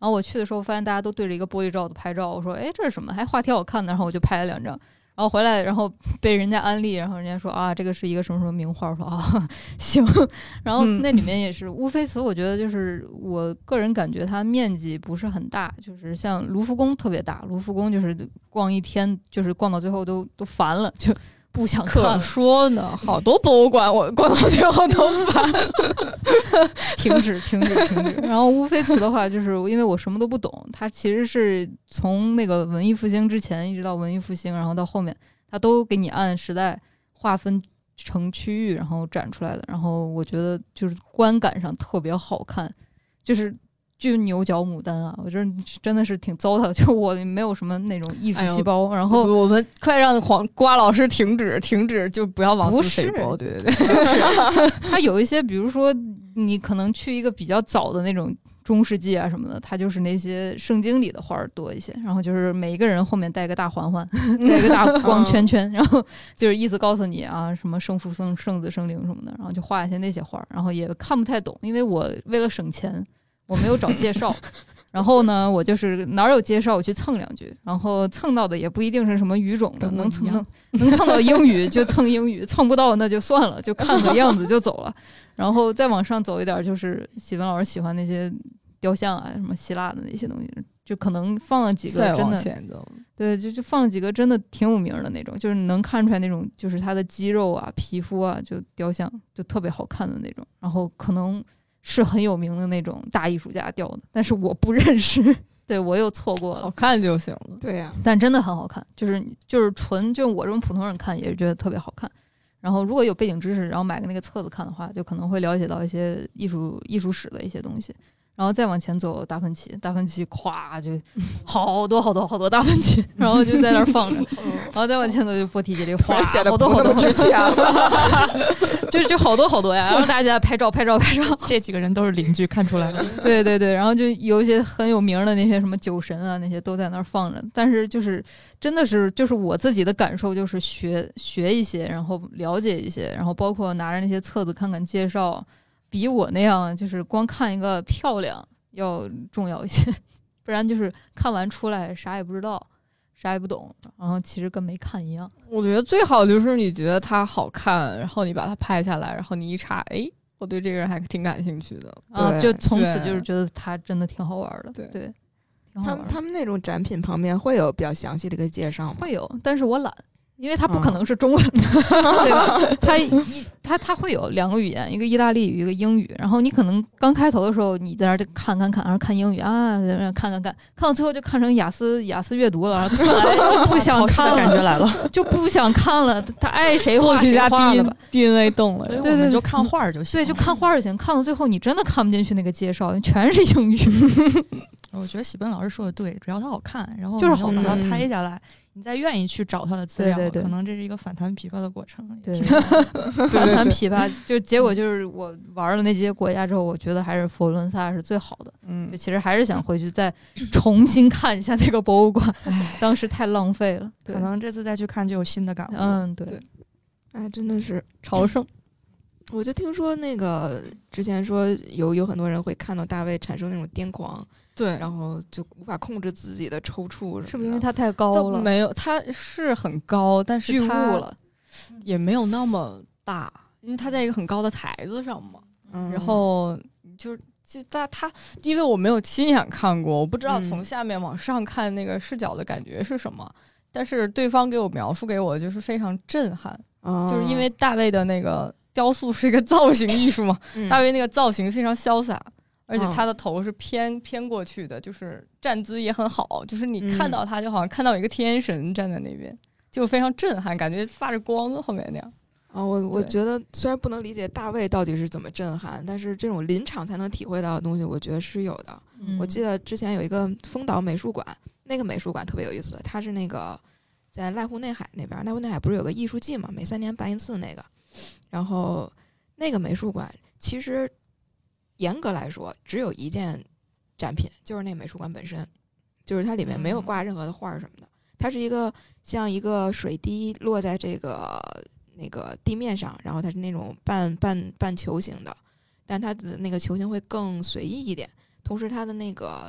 然后我去的时候发现大家都对着一个玻璃罩子拍照，我说哎这是什么，还画挺好看的，然后我就拍了两张。然后回来，然后被人家安利，然后人家说啊，这个是一个什么什么名画，我说啊行。然后那里面也是乌菲茨，我觉得就是我个人感觉它面积不是很大，就是像卢浮宫特别大，卢浮宫就是逛一天，就是逛到最后都都烦了，就不想看了。 可说呢，好多博物馆我逛到最后都烦。 停止，停止，停止。然后乌菲茨的话，就是因为我什么都不懂，它其实是从那个文艺复兴之前一直到文艺复兴，然后到后面，它都给你按时代划分成区域，然后展出来的。然后我觉得就是观感上特别好看，就是就牛角牡丹啊，我觉得真的是挺糟蹋的，就我没有什么那种艺术细胞。哎、然后我们快让黄瓜老师停止，停止，就不要往自菲包。对对对， 就是它有一些，比如说你可能去一个比较早的那种中世纪啊什么的，它就是那些圣经里的画多一些，然后就是每一个人后面带个大环环，带个大光圈圈，然后就是意思告诉你啊什么圣父、圣圣子、圣灵什么的，然后就画一些那些画，然后也看不太懂，因为我为了省钱。我没有找介绍，然后呢，我就是哪儿有介绍我去蹭两句，然后蹭到的也不一定是什么语种的，能蹭能能蹭到英语就蹭英语，蹭不到那就算了，就看个样子就走了。然后再往上走一点，就是喜文老师喜欢那些雕像啊，什么希腊的那些东西，就可能放了几个真的，对，就就放了几个真的挺有名的那种，就是能看出来那种就是他的肌肉啊、皮肤啊，就雕像就特别好看的那种，然后可能。是很有名的那种大艺术家雕的，但是我不认识，对我又错过了。 好看就行了。 对呀、啊， 但真的很好看，就是就是纯就我这种普通人看也是觉得特别好看。然后如果有背景知识，然后买个那个册子看的话，就可能会了解到一些艺术艺术史的一些东西。然后再往前走，达芬奇，达芬奇咵就好多好多好多达芬奇，然后就在那儿放着。然后再往前走就波提切利，哗，好多好多值钱了， 就就好多好多呀。然后大家拍照拍照拍照， 这几个人都是邻居，看出来了。 对对对，然后就有一些很有名的那些什么酒神啊，那些都在那儿放着。但是就是真的是就是我自己的感受，就是学学一些，然后了解一些，然后包括拿着那些册子看看介绍。比我那样就是光看一个漂亮要重要一些，不然就是看完出来啥也不知道，啥也不懂，然后其实跟没看一样。 我觉得最好就是你觉得它好看，然后你把它拍下来，然后你一查，哎，我对这个人还挺感兴趣的， 啊，就从此就是觉得它真的挺好玩的。对，对他们他们那种展品旁边会有比较详细的一个介绍吗？ 会有，但是我懒。因为它不可能是中文的，嗯、对吧？它它它会有两个语言，一个意大利语，一个英语。然后你可能刚开头的时候，你在那儿就看看看，然后看英语啊，在那看看看，看到最后就看成雅思雅思阅读了，然后看来不想看了， 感觉来了， 就不想看了。他爱谁画谁画了吧 ，D N A 动了。 对对对，就看画就行。 对，就看画就行。看到最后，你真的看不进去那个介绍，因为全是英语。 我觉得喜奔老师说的对，只要它好看，然后就是好把它拍下来。你再愿意去找他的资料， 对对对， 可能这是一个反弹琵琶的过程。 对，反弹琵琶就结果就是我玩了那些国家之后，我觉得还是佛罗伦萨是最好的。嗯，就其实还是想回去再重新看一下那个博物馆，当时太浪费了。 可能这次再去看就有新的感悟。 嗯，对。 哎，真的是朝圣。 我就听说那个之前说有有很多人会看到大卫产生那种癫狂。 对， 然后就无法控制自己的抽搐， 是不是因为它太高了？ 没有，它是很高，但是巨物了， 也没有那么大，因为它在一个很高的台子上嘛。 嗯、 然后就是就在它，因为我没有亲眼看过，我不知道从下面往上看那个视角的感觉是什么。嗯、但是对方给我描述给我就是非常震撼， 嗯、 就是因为大卫的那个雕塑是一个造型艺术嘛，嗯、大卫那个造型非常潇洒。而且他的头是偏、嗯、偏过去的，就是站姿也很好，就是你看到他就好像看到一个天神站在那边，嗯、就非常震撼，感觉发着光的后面那样。 啊，我我觉得虽然不能理解大卫到底是怎么震撼，但是这种临场才能体会到的东西，我觉得是有的。嗯、我记得之前有一个丰岛美术馆，那个美术馆特别有意思，它是那个在濑户内海那边，濑户内海不是有个艺术季嘛，每三年办一次那个，然后那个美术馆其实。严格来说，只有一件展品，就是那美术馆本身，就是它里面没有挂任何的画什么的。它是一个像一个水滴落在这个那个地面上，然后它是那种半半半球形的，但它的那个球形会更随意一点。同时，它的那个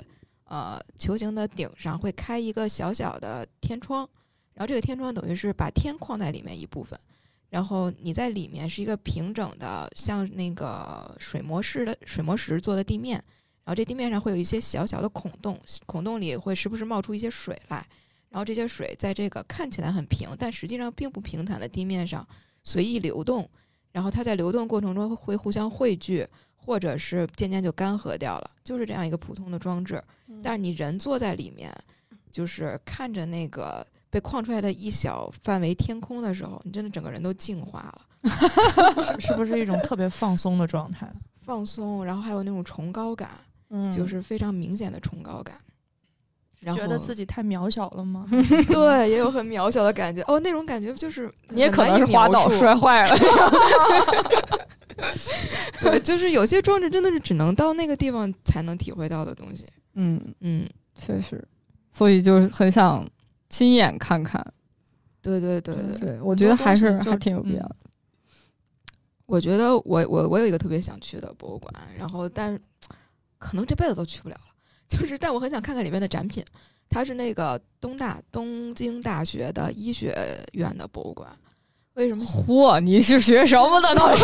呃球形的顶上会开一个小小的天窗，然后这个天窗等于是把天框在里面一部分，然后你在里面是一个平整的像那个水磨石的水磨石做的地面，然后这地面上会有一些小小的孔洞，孔洞里会时不时冒出一些水来，然后这些水在这个看起来很平但实际上并不平坦的地面上随意流动，然后它在流动过程中会互相汇聚，或者是渐渐就干涸掉了，就是这样一个普通的装置。但是你人坐在里面，就是看着那个被框出来的一小范围天空的时候，你真的整个人都净化了。 是不是一种特别放松的状态？ 放松，然后还有那种崇高感， 嗯， 就是非常明显的崇高感。然后觉得自己太渺小了吗？ 对，也有很渺小的感觉。哦，那种感觉就是你也可能是滑倒摔坏了。 对，就是有些装置真的是只能到那个地方才能体会到的东西。 嗯嗯， 确实，所以就是很想亲眼看看。 对对对对对，我觉得还是就还挺有必要的。 嗯我觉得我我我有一个特别想去的博物馆，然后但可能这辈子都去不了了。就是但我很想看看里面的展品，它是那个东大东京大学的医学院的博物馆。为什么？ 嚯，你是学什么的到底？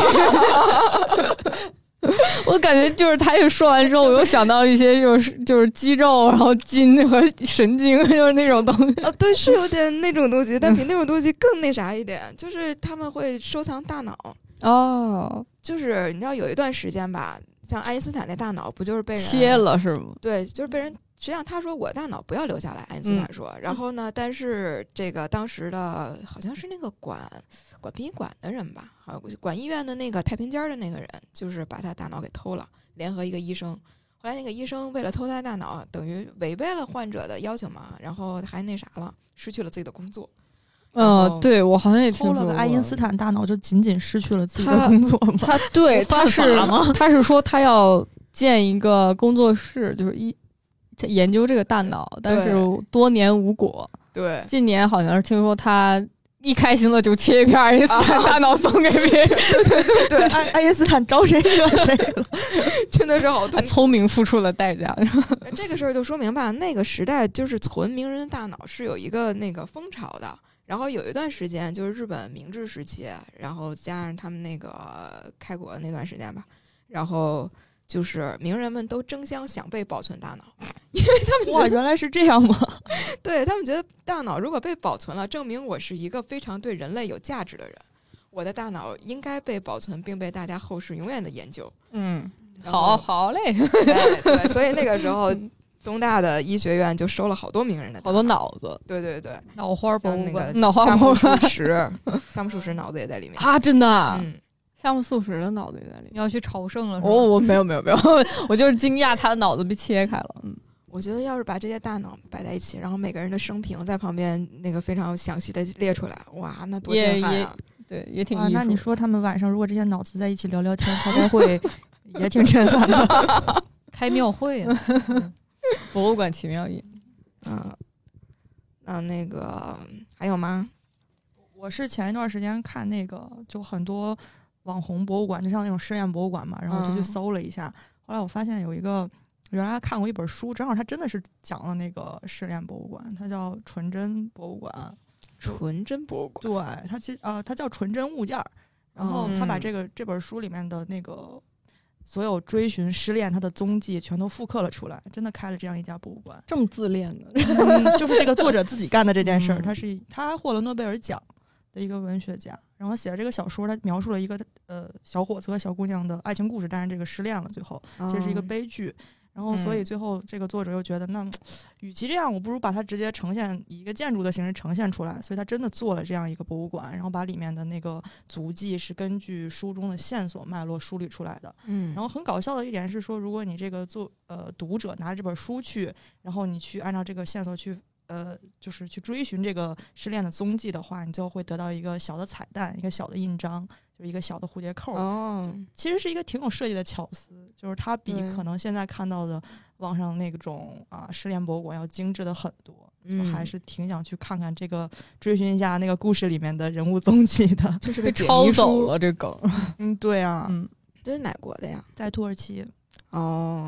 我感觉就是他一说完之后，我又想到一些就是就是肌肉，然后筋和神经，就是那种东西。 啊，对，是有点那种东西，但比那种东西更那啥一点，就是他们会收藏大脑。 哦， 就是你知道有一段时间吧，像爱因斯坦那大脑不就是被人切了是吗？ 对，就是被人。实际上他说我大脑不要留下来，爱因斯坦说。嗯、然后呢，但是这个当时的好像是那个管管殡仪馆的人吧，好像管医院的那个太平间的那个人，就是把他大脑给偷了，联合一个医生。后来那个医生为了偷他大脑，等于违背了患者的要求嘛，然后还那啥了，失去了自己的工作。 嗯，对，我好像也听说过。 偷了个爱因斯坦大脑，就仅仅失去了自己的工作吗？ 他对他是他是说他要建一个工作室，就是一研究这个大脑，但是多年无果。 对， 近年好像是听说他一开心了就切一片爱因斯坦大脑送给别人。 对对对对， 爱爱因斯坦招谁惹谁了， 真的是好痛苦。 聪明付出了代价。 这个事儿就说明吧，那个时代就是存名人的大脑是有一个那个风潮的。然后有一段时间就是日本明治时期，然后加上他们那个开国那段时间吧，然后就是名人们都争相想被保存大脑，因为他们觉得哇，原来是这样吗？ 对，他们觉得大脑如果被保存了，证明我是一个非常对人类有价值的人，我的大脑应该被保存并被大家后世永远的研究。 嗯，好好嘞。 对对，所以那个时候东大的医学院就收了好多名人的好多脑子。 对对对， 脑花博物馆， 脑花博物馆，夏目漱石，夏目漱石脑子也在里面啊！真的、啊， 嗯， 夏目漱石的脑子也在里面。 你要去朝圣了是吧？ 哦，我没有没有没有，我就是惊讶他的脑子被切开了。嗯， 我觉得要是把这些大脑摆在一起，然后每个人的生平在旁边那个非常详细的列出来，哇，那多震撼啊！ 对，也挺啊。那你说他们晚上如果这些脑子在一起聊聊天，应该会也挺震撼的。 开庙会啊。 博物馆奇妙夜， 嗯，那那个还有吗？ 我是前一段时间看那个，就很多网红博物馆，就像那种失恋博物馆嘛，然后就去搜了一下。嗯、后来我发现有一个，原来看过一本书，正好它真的是讲了那个失恋博物馆，它叫纯真博物馆。 纯真博物馆， 对，它其实呃，它叫纯真物件。然后他把这个、嗯、这本书里面的那个。所有追寻失恋他的踪迹全都复刻了出来，真的开了这样一家博物馆。 这么自恋的、 嗯、就是这个作者自己干的这件事儿、嗯。他是他还获了诺贝尔奖的一个文学家，然后写了这个小说，他描述了一个呃小伙子和小姑娘的爱情故事，但是这个失恋了，最后这是一个悲剧。嗯、然后所以最后这个作者又觉得，那与其这样，我不如把它直接呈现以一个建筑的形式呈现出来，所以他真的做了这样一个博物馆，然后把里面的那个足迹是根据书中的线索脉络梳理出来的。 嗯， 然后很搞笑的一点是说，如果你这个做呃读者拿着这本书去，然后你去按照这个线索去呃就是去追寻这个失恋的踪迹的话，你最后会得到一个小的彩蛋，一个小的印章，就是一个小的蝴蝶扣。 哦， 其实是一个挺有设计的巧思，就是它比可能现在看到的网上那种啊失恋博物馆要精致的很多。 嗯， 我还是挺想去看看这个，追寻一下那个故事里面的人物踪迹的。 这是个解抄谜书走了这梗。 嗯，对啊， 嗯，这是哪国的呀？ 在土耳其。 哦，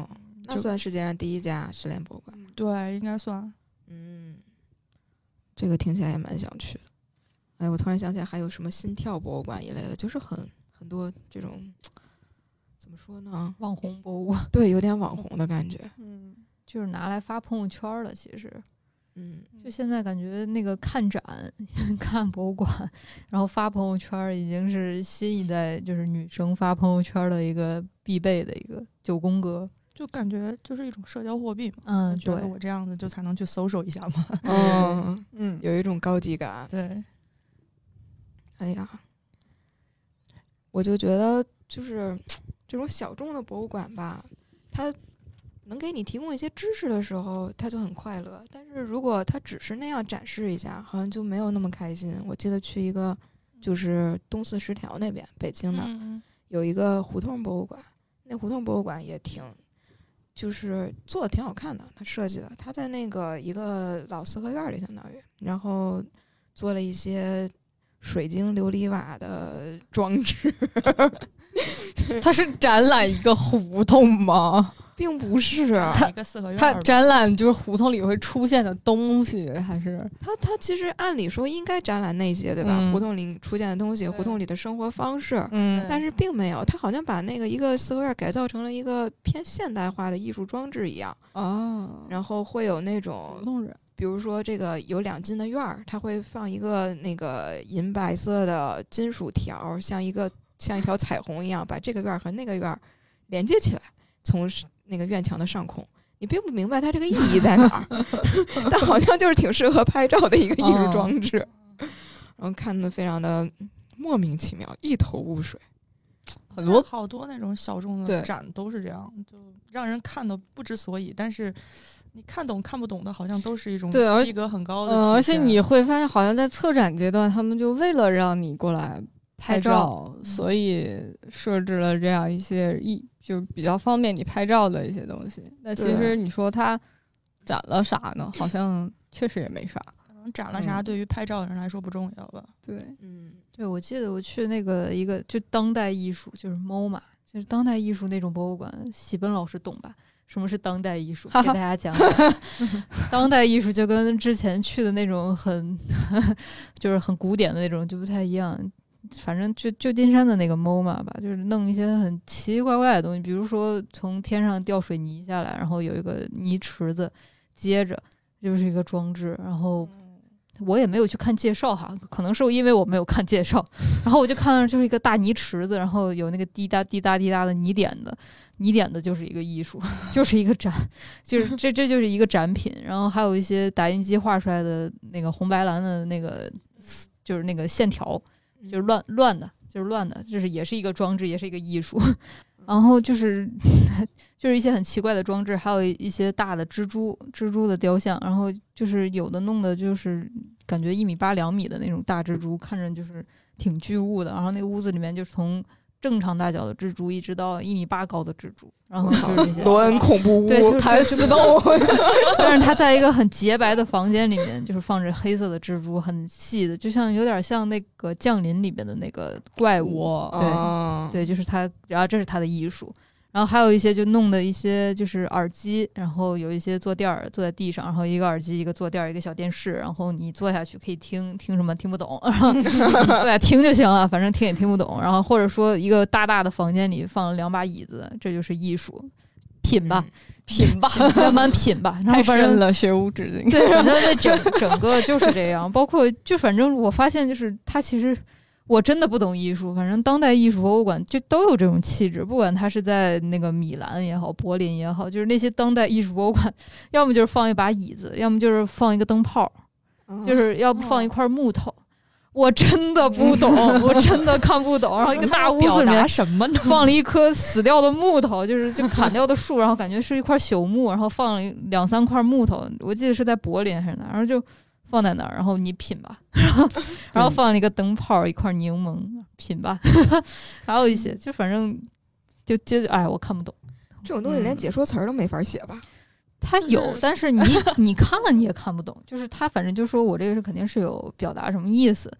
那算世界上第一家失联博物馆。 对，应该算。 嗯，这个听起来也蛮想去的。哎，我突然想起来还有什么心跳博物馆一类的，就是很很多这种怎么说呢， 网红博物馆， 对，有点网红的感觉。 嗯，就是拿来发朋友圈的，其实。 嗯， 就现在感觉那个看展、看博物馆，然后发朋友圈，已经是新一代就是女生发朋友圈的一个必备的一个九宫格。 就感觉就是一种社交货币嘛。 嗯，对， 觉得我这样子就才能去搜索一下嘛。 嗯嗯， 有一种高级感。 对， 哎呀，我就觉得就是这种小众的博物馆吧，它能给你提供一些知识的时候，他就很快乐。但是如果他只是那样展示一下，好像就没有那么开心。我记得去一个就是东四十条那边，北京的、 嗯、 有一个胡同博物馆，那胡同博物馆也挺，就是做的挺好看的，他设计的，他在那个一个老四合院里相当于，然后做了一些水晶琉璃瓦的装置。 它是展览一个胡同吗？ 并不是， 它一个四合院， 它展览就是胡同里会出现的东西，还是它它其实按理说应该展览那些，对吧？ 嗯、 胡同里出现的东西，胡同里的生活方式， 嗯， 但是并没有，它好像把那个一个四合院改造成了一个偏现代化的艺术装置一样啊。 然后会有那种胡同人， 比如说这个有两进的院儿，它会放一个那个银白色的金属条，像一个像一条彩虹一样，把这个院儿和那个院儿连接起来，从那个院墙的上空，你并不明白它这个意义在哪儿，但好像就是挺适合拍照的一个艺术装置，哦、然后看得非常的莫名其妙，一头雾水。 很多好多那种小众的展都是这样，就让人看的不知所以，但是你看懂看不懂的，好像都是一种逼格很高的、 呃。而且你会发现，好像在策展阶段，他们就为了让你过来拍照， 嗯、 所以设置了这样一些一。就比较方便你拍照的一些东西，那其实你说它展了啥呢？好像确实也没啥。 可能展了啥，对于拍照的人来说不重要吧？ 嗯、对， 嗯，对，我记得我去那个一个就当代艺术，就是 M O M A， 就是当代艺术那种博物馆，喜奔老师懂吧？什么是当代艺术？给大家讲讲。当代艺术就跟之前去的那种很就是很古典的那种就不太一样。反正就旧金山的那个 M O M A 吧，就是弄一些很奇奇怪怪的东西，比如说从天上掉水泥下来，然后有一个泥池子接着，就是一个装置。然后我也没有去看介绍哈，可能是因为我没有看介绍，然后我就看到就是一个大泥池子，然后有那个滴答滴答滴答的泥点的，泥点的就是一个艺术，就是一个展，就是这这就是一个展品。然后还有一些打印机画出来的那个红白蓝的那个，就是那个线条。就是乱乱的，就是乱的，就是也是一个装置，也是一个艺术。然后就是就是一些很奇怪的装置，还有一些大的蜘蛛蜘蛛的雕像，然后就是有的弄的就是感觉一米八两米的那种大蜘蛛，看着就是挺巨物的。然后那个屋子里面就是从正常大小的蜘蛛一直到一米八高的蜘蛛，然后就是这些罗恩恐怖屋， 对，就是盘丝洞。 但是它在一个很洁白的房间里面，就是放着黑色的蜘蛛，很细的，就像有点像那个降临里面的那个怪物。对、 哦、 对，就是它，然后这是它的艺术。然后还有一些就弄的一些就是耳机，然后有一些坐垫儿坐在地上，然后一个耳机一个坐垫儿一个小电视，然后你坐下去可以听听什么听不懂，然后坐下听就行了，反正听也听不懂。然后或者说一个大大的房间里放了两把椅子，这就是艺术，品吧、嗯、 品吧， 慢慢品吧。然后太深了，学无止境。 对，反正那整整个就是这样，包括就反正我发现就是它其实。我真的不懂艺术，反正当代艺术博物馆就都有这种气质，不管它是在那个米兰也好，柏林也好，就是那些当代艺术博物馆，要么就是放一把椅子，要么就是放一个灯泡， 哦、 就是要不放一块木头。哦、我真的不懂，我真的看不懂。然后一个大屋子里面什么呢？ 放了一棵死掉的木头，就是就砍掉的树，然后感觉是一块朽木，然后放了两三块木头，我记得是在柏林还是哪，然后就。放在那儿，然后你品吧，然后然后放了一个灯泡，一块柠檬，品吧，还有一些，就反正就就哎，我看不懂这种东西，连解说词儿都没法写吧？ 它有，但是你你看了你也看不懂，就是他反正就说我这个是肯定是有表达什么意思，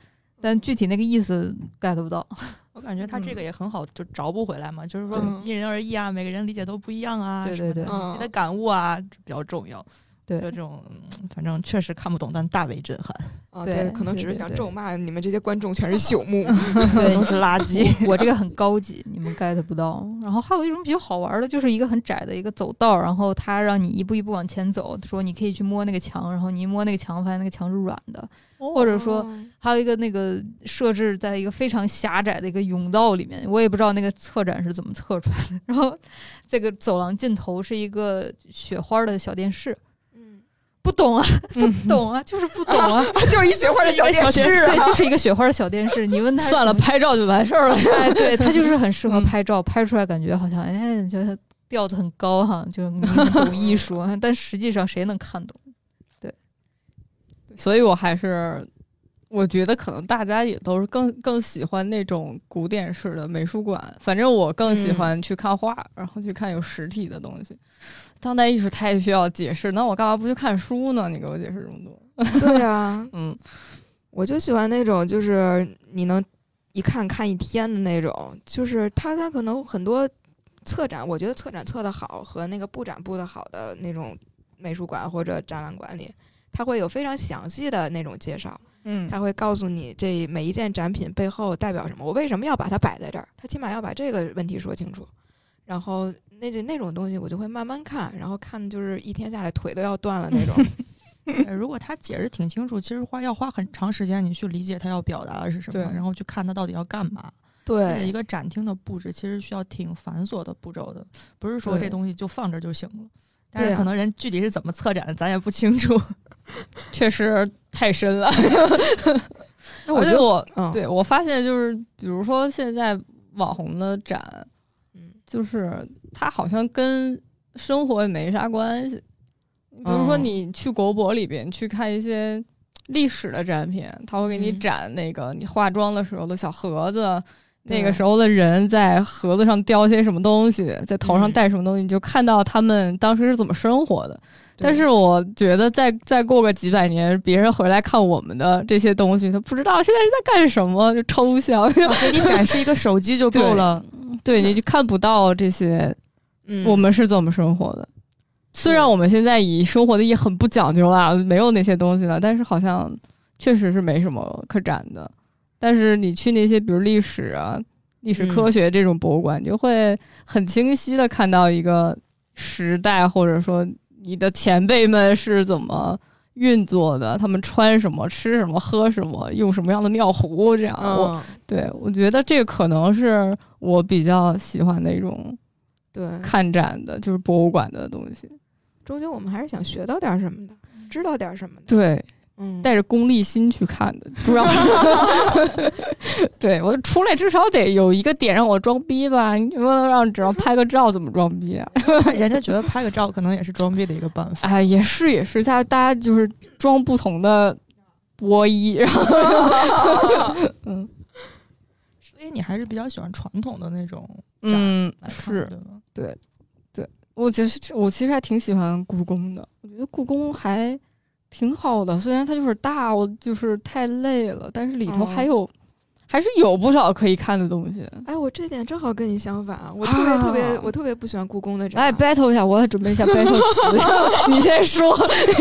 但具体那个意思 get 不到。 我感觉他这个也很好，就找不回来嘛，就是说嗯因人而异啊，每个人理解都不一样啊， 对对对什么的你自己的感悟啊比较重要。 对， 就这种反正确实看不懂，但大为震撼。 啊， 对可能只是想对对对咒骂你们这些观众全是朽木。 对， 都是垃圾。 我这个很高级，你们 get 不到。然后还有一种比较好玩的，就是一个很窄的一个走道，然后它让你一步一步往前走，说你可以去摸那个墙，然后你一摸那个墙，发现那个墙是软的。或者说还有一个那个设置在一个非常狭窄的一个甬道里面，我也不知道那个策展是怎么测出来的。然后这个走廊尽头是一个雪花的小电视。不懂啊，不懂啊，就是不懂啊， 就是一雪花的小电视， 对，就是一个雪花的小电视。你问他， 算了，拍照就完事儿了。 哎，对，它就是很适合拍照，拍出来感觉好像哎，觉得调子很高哈，就你很懂艺术，但实际上谁能看懂？对， 所以我还是我觉得可能大家也都是更更喜欢那种古典式的美术馆。反正我更喜欢去看画，嗯、然后去看有实体的东西。当代艺术太需要解释，那我干嘛不去看书呢？你给我解释这么多。 对啊， 嗯， 我就喜欢那种就是你能一看看一天的那种，就是它它可能很多策展，我觉得策展策的好和那个布展布的好的那种美术馆或者展览馆里，它会有非常详细的那种介绍。 嗯， 它会告诉你这每一件展品背后代表什么，我为什么要把它摆在这儿，它起码要把这个问题说清楚。然后那就那种东西我就会慢慢看，然后看就是一天下来腿都要断了那种。 如果他解释挺清楚，其实花要花很长时间你去理解他要表达的是什么，然后去看他到底要干嘛。 对， 一个展厅的布置其实需要挺繁琐的步骤的，不是说这东西就放这就行了。但是可能人具体是怎么策展的咱也不清楚。 确实太深了。 那我觉得我、 嗯、 对我发现就是比如说现在网红的展，嗯，就是它好像跟生活也没啥关系。比如说你去国博里边去看一些历史的展品，他会给你展那个你化妆的时候的小盒子、嗯、那个时候的人在盒子上雕些什么东西，在头上戴什么东西、嗯、你就看到他们当时是怎么生活的。但是我觉得再再过个几百年，别人回来看我们的这些东西，他不知道现在是在干什么，就抽象。 给你展示一个手机就够了。 对，对，你就看不到这些我们是怎么生活的。嗯，虽然我们现在以生活的也很不讲究啦，没有那些东西了，但是好像确实是没什么可展的。但是你去那些比如历史啊、历史科学这种博物馆，你就会很清晰的看到一个时代，或者说你的前辈们是怎么运作的，他们穿什么、吃什么、喝什么、用什么样的尿壶，这样。嗯、我对我觉得这个可能是我比较喜欢的一种对看展的，就是博物馆的东西。 终究我们还是想学到点什么的，知道点什么的。 对， 嗯， 带着功利心去看的，主要对我出来至少得有一个点让我装逼吧，你不能让只要拍个照怎么装逼啊？ 人家觉得拍个照可能也是装逼的一个办法。 哎，也是也是，大家大家就是装不同的波衣，然后嗯， 所以你还是比较喜欢传统的那种展嗯， 来看， 是， 对吧？ 对对，我其实我其实还挺喜欢故宫的，我觉得故宫还挺好的，虽然它就是大，我就是太累了，但是里头还有、哦、还是有不少可以看的东西。 哎，我这点正好跟你相反，我特别、啊、特别我特别不喜欢故宫的展。 来 battle 一下，我得准备一下 battle 词，你先说。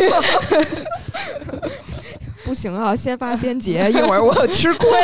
不行啊，先发先结，一会儿我吃亏。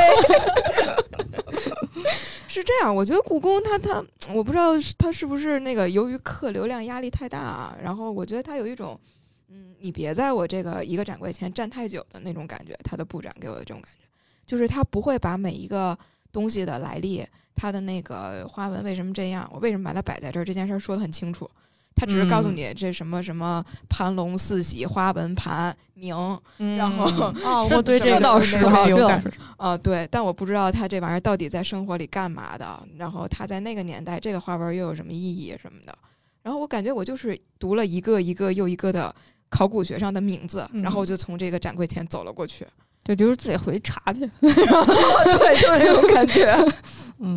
是这样，我觉得故宫它它，我不知道它是不是那个由于客流量压力太大啊，然后我觉得它有一种，嗯，你别在我这个一个展柜前站太久的那种感觉，它的布展给我的这种感觉，就是它不会把每一个东西的来历，它的那个花纹为什么这样，我为什么把它摆在这儿，这件事说得很清楚。他只是告诉你这什么什么盘龙四喜花纹盘名，嗯、然后哦，我对这个倒是哈， 有感啊、呃，对，但我不知道他这玩意儿到底在生活里干嘛的，然后他在那个年代这个花纹又有什么意义什么的，然后我感觉我就是读了一个一个又一个的考古学上的名字，嗯、然后我就从这个展柜前走了过去， 对，就是自己回去查去， 对，就那种感觉， 嗯。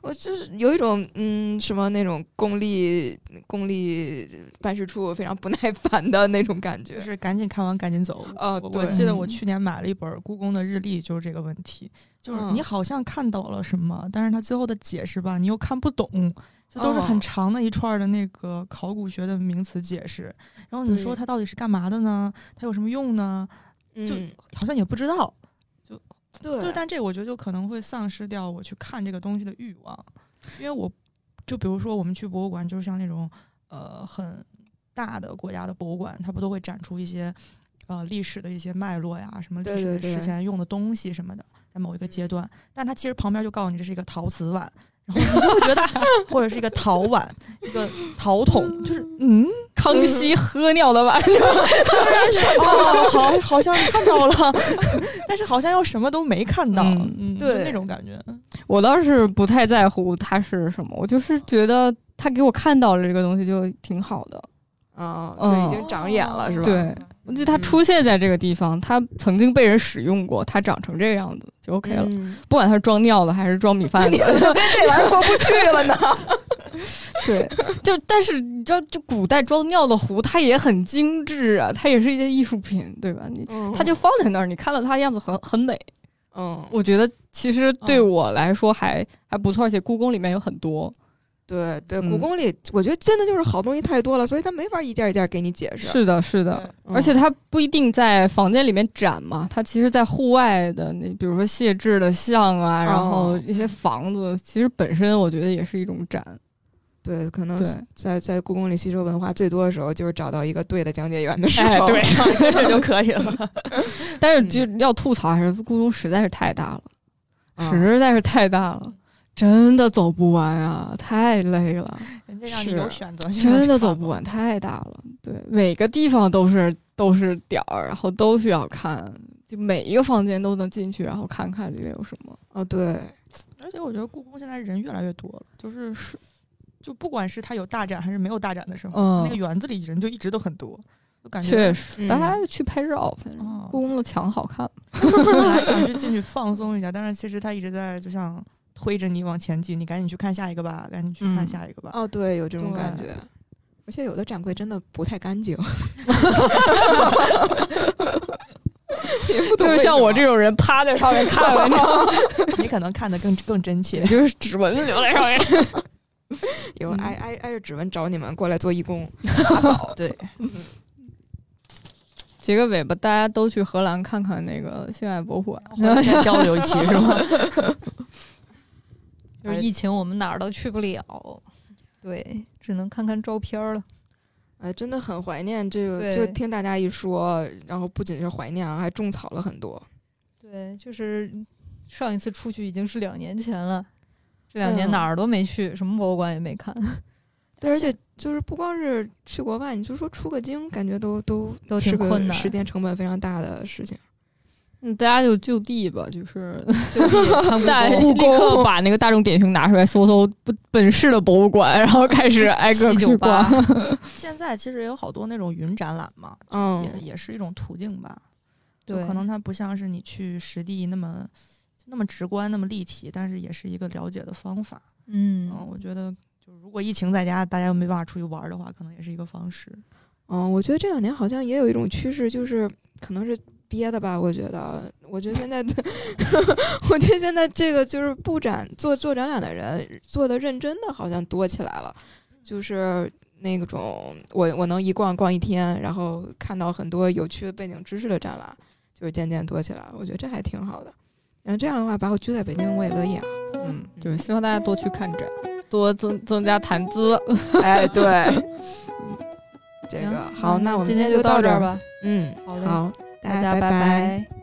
我就是有一种嗯什么那种公立公立办事处非常不耐烦的那种感觉， 就是赶紧看完赶紧走。 哦， 我对， 我记得我去年买了一本故宫的日历，就是这个问题，就是你好像看懂了什么，但是它最后的解释吧，你又看不懂。这都是很长的一串的那个考古学的名词解释，然后你说它到底是干嘛的呢？它有什么用呢？就好像也不知道。就对， 就但这个我觉得就可能会丧失掉我去看这个东西的欲望，因为我就比如说我们去博物馆，就是像那种呃很大的国家的博物馆，它不都会展出一些呃历史的一些脉络呀，什么历史的史前用的东西什么的，在某一个阶段，但是它其实旁边就告诉你这是一个陶瓷碗。然后你就会觉得，或者是一个陶碗，一个陶桶，就是嗯， 康熙喝尿的碗， 哦，好，好像看到了，但是好像又什么都没看到， 嗯， 嗯对， 那种感觉。 我倒是不太在乎它是什么，我就是觉得他给我看到了这个东西就挺好的。 啊、哦，就已经长眼了， 嗯、 是吧？ 对，我觉得它出现在这个地方，它、嗯、曾经被人使用过，它长成这个样子就 OK 了。嗯、不管它是装尿的还是装米饭的， 就跟这玩意儿过不去了呢。 对，就但是你知道，就古代装尿的壶，它也很精致啊，它也是一件艺术品，对吧？你、嗯、它就放在那儿，你看到它的样子很很美。 嗯， 我觉得其实对我来说还、嗯、还不错，而且故宫里面有很多。 对对，故宫里、嗯、我觉得真的就是好东西太多了，所以他没法一件一件给你解释。 是的，是的，嗯、而且它不一定在房间里面展嘛，它其实在户外的那，比如说谢志的像啊，哦、然后一些房子，其实本身我觉得也是一种展。 对，可能在在故宫里吸收文化最多的时候，就是找到一个对的讲解员的时候， 哎、对， 这就可以了。 但是就要吐槽，还是故宫实在是太大了，嗯、实在是太大了。真的走不完啊，太累了。 人家让你有选择性， 真的走不完，太大了。对，每个地方都是都是点儿，然后都需要看，就每一个房间都能进去，然后看看里面有什么。 哦，对。 而且我觉得故宫现在人越来越多了，就是就不管是它有大展还是没有大展的时候，嗯、那个园子里人就一直都很多。就感觉确实，大家去拍照，反正故宫的墙好看。 本来想去进去放松一下，但是其实它一直在就像。推着你往前进，你赶紧去看下一个吧，赶紧去看下一个吧。 嗯、哦，对，有这种感觉。而且有的展柜真的不太干净， 就是像我这种人趴在上面看了，你知道吗？ 你可能看得更更真切， 就是指纹留在上面。 有挨挨挨着指纹找你们过来做义工打扫。 对。 结个尾巴，大家都去荷兰看看那个现代博物馆， 再交流一期是吗？ 就是疫情，我们哪儿都去不了，对，只能看看照片了。 哎，真的很怀念这个，就听大家一说，然后不仅是怀念，还种草了很多。 对，就是上一次出去已经是两年前了，这两年哪儿都没去，嗯、什么博物馆也没看。 对，而且就是不光是去国外，你就说出个京，感觉都都都挺困难， 时间成本非常大的事情。 嗯，大家就就地吧，就是就地大家立刻把那个大众点评拿出来，搜搜本市的博物馆，然后开始挨个去逛。 现在其实也有好多那种云展览嘛， 嗯， 也也是一种途径吧。 对， 可能它不像是你去实地那么那么直观、那么立体，但是也是一个了解的方法。 嗯， 嗯，我觉得就如果疫情在家，大家又没办法出去玩的话，可能也是一个方式。 嗯，我觉得这两年好像也有一种趋势，就是可能是。憋的吧，我觉得，我觉得现在，我觉得现在这个就是布展做做展览的人做的认真的，好像多起来了。就是那种我我能一逛逛一天，然后看到很多有趣的背景知识的展览，就是渐渐多起来了。我觉得这还挺好的。然后这样的话，把我居在北京，我也乐意啊。 嗯，就是希望大家多去看展，多增增加谈资。 哎，对，这个好，那我们今天就到这儿吧。 嗯， 好嘞。 好。 大家拜拜。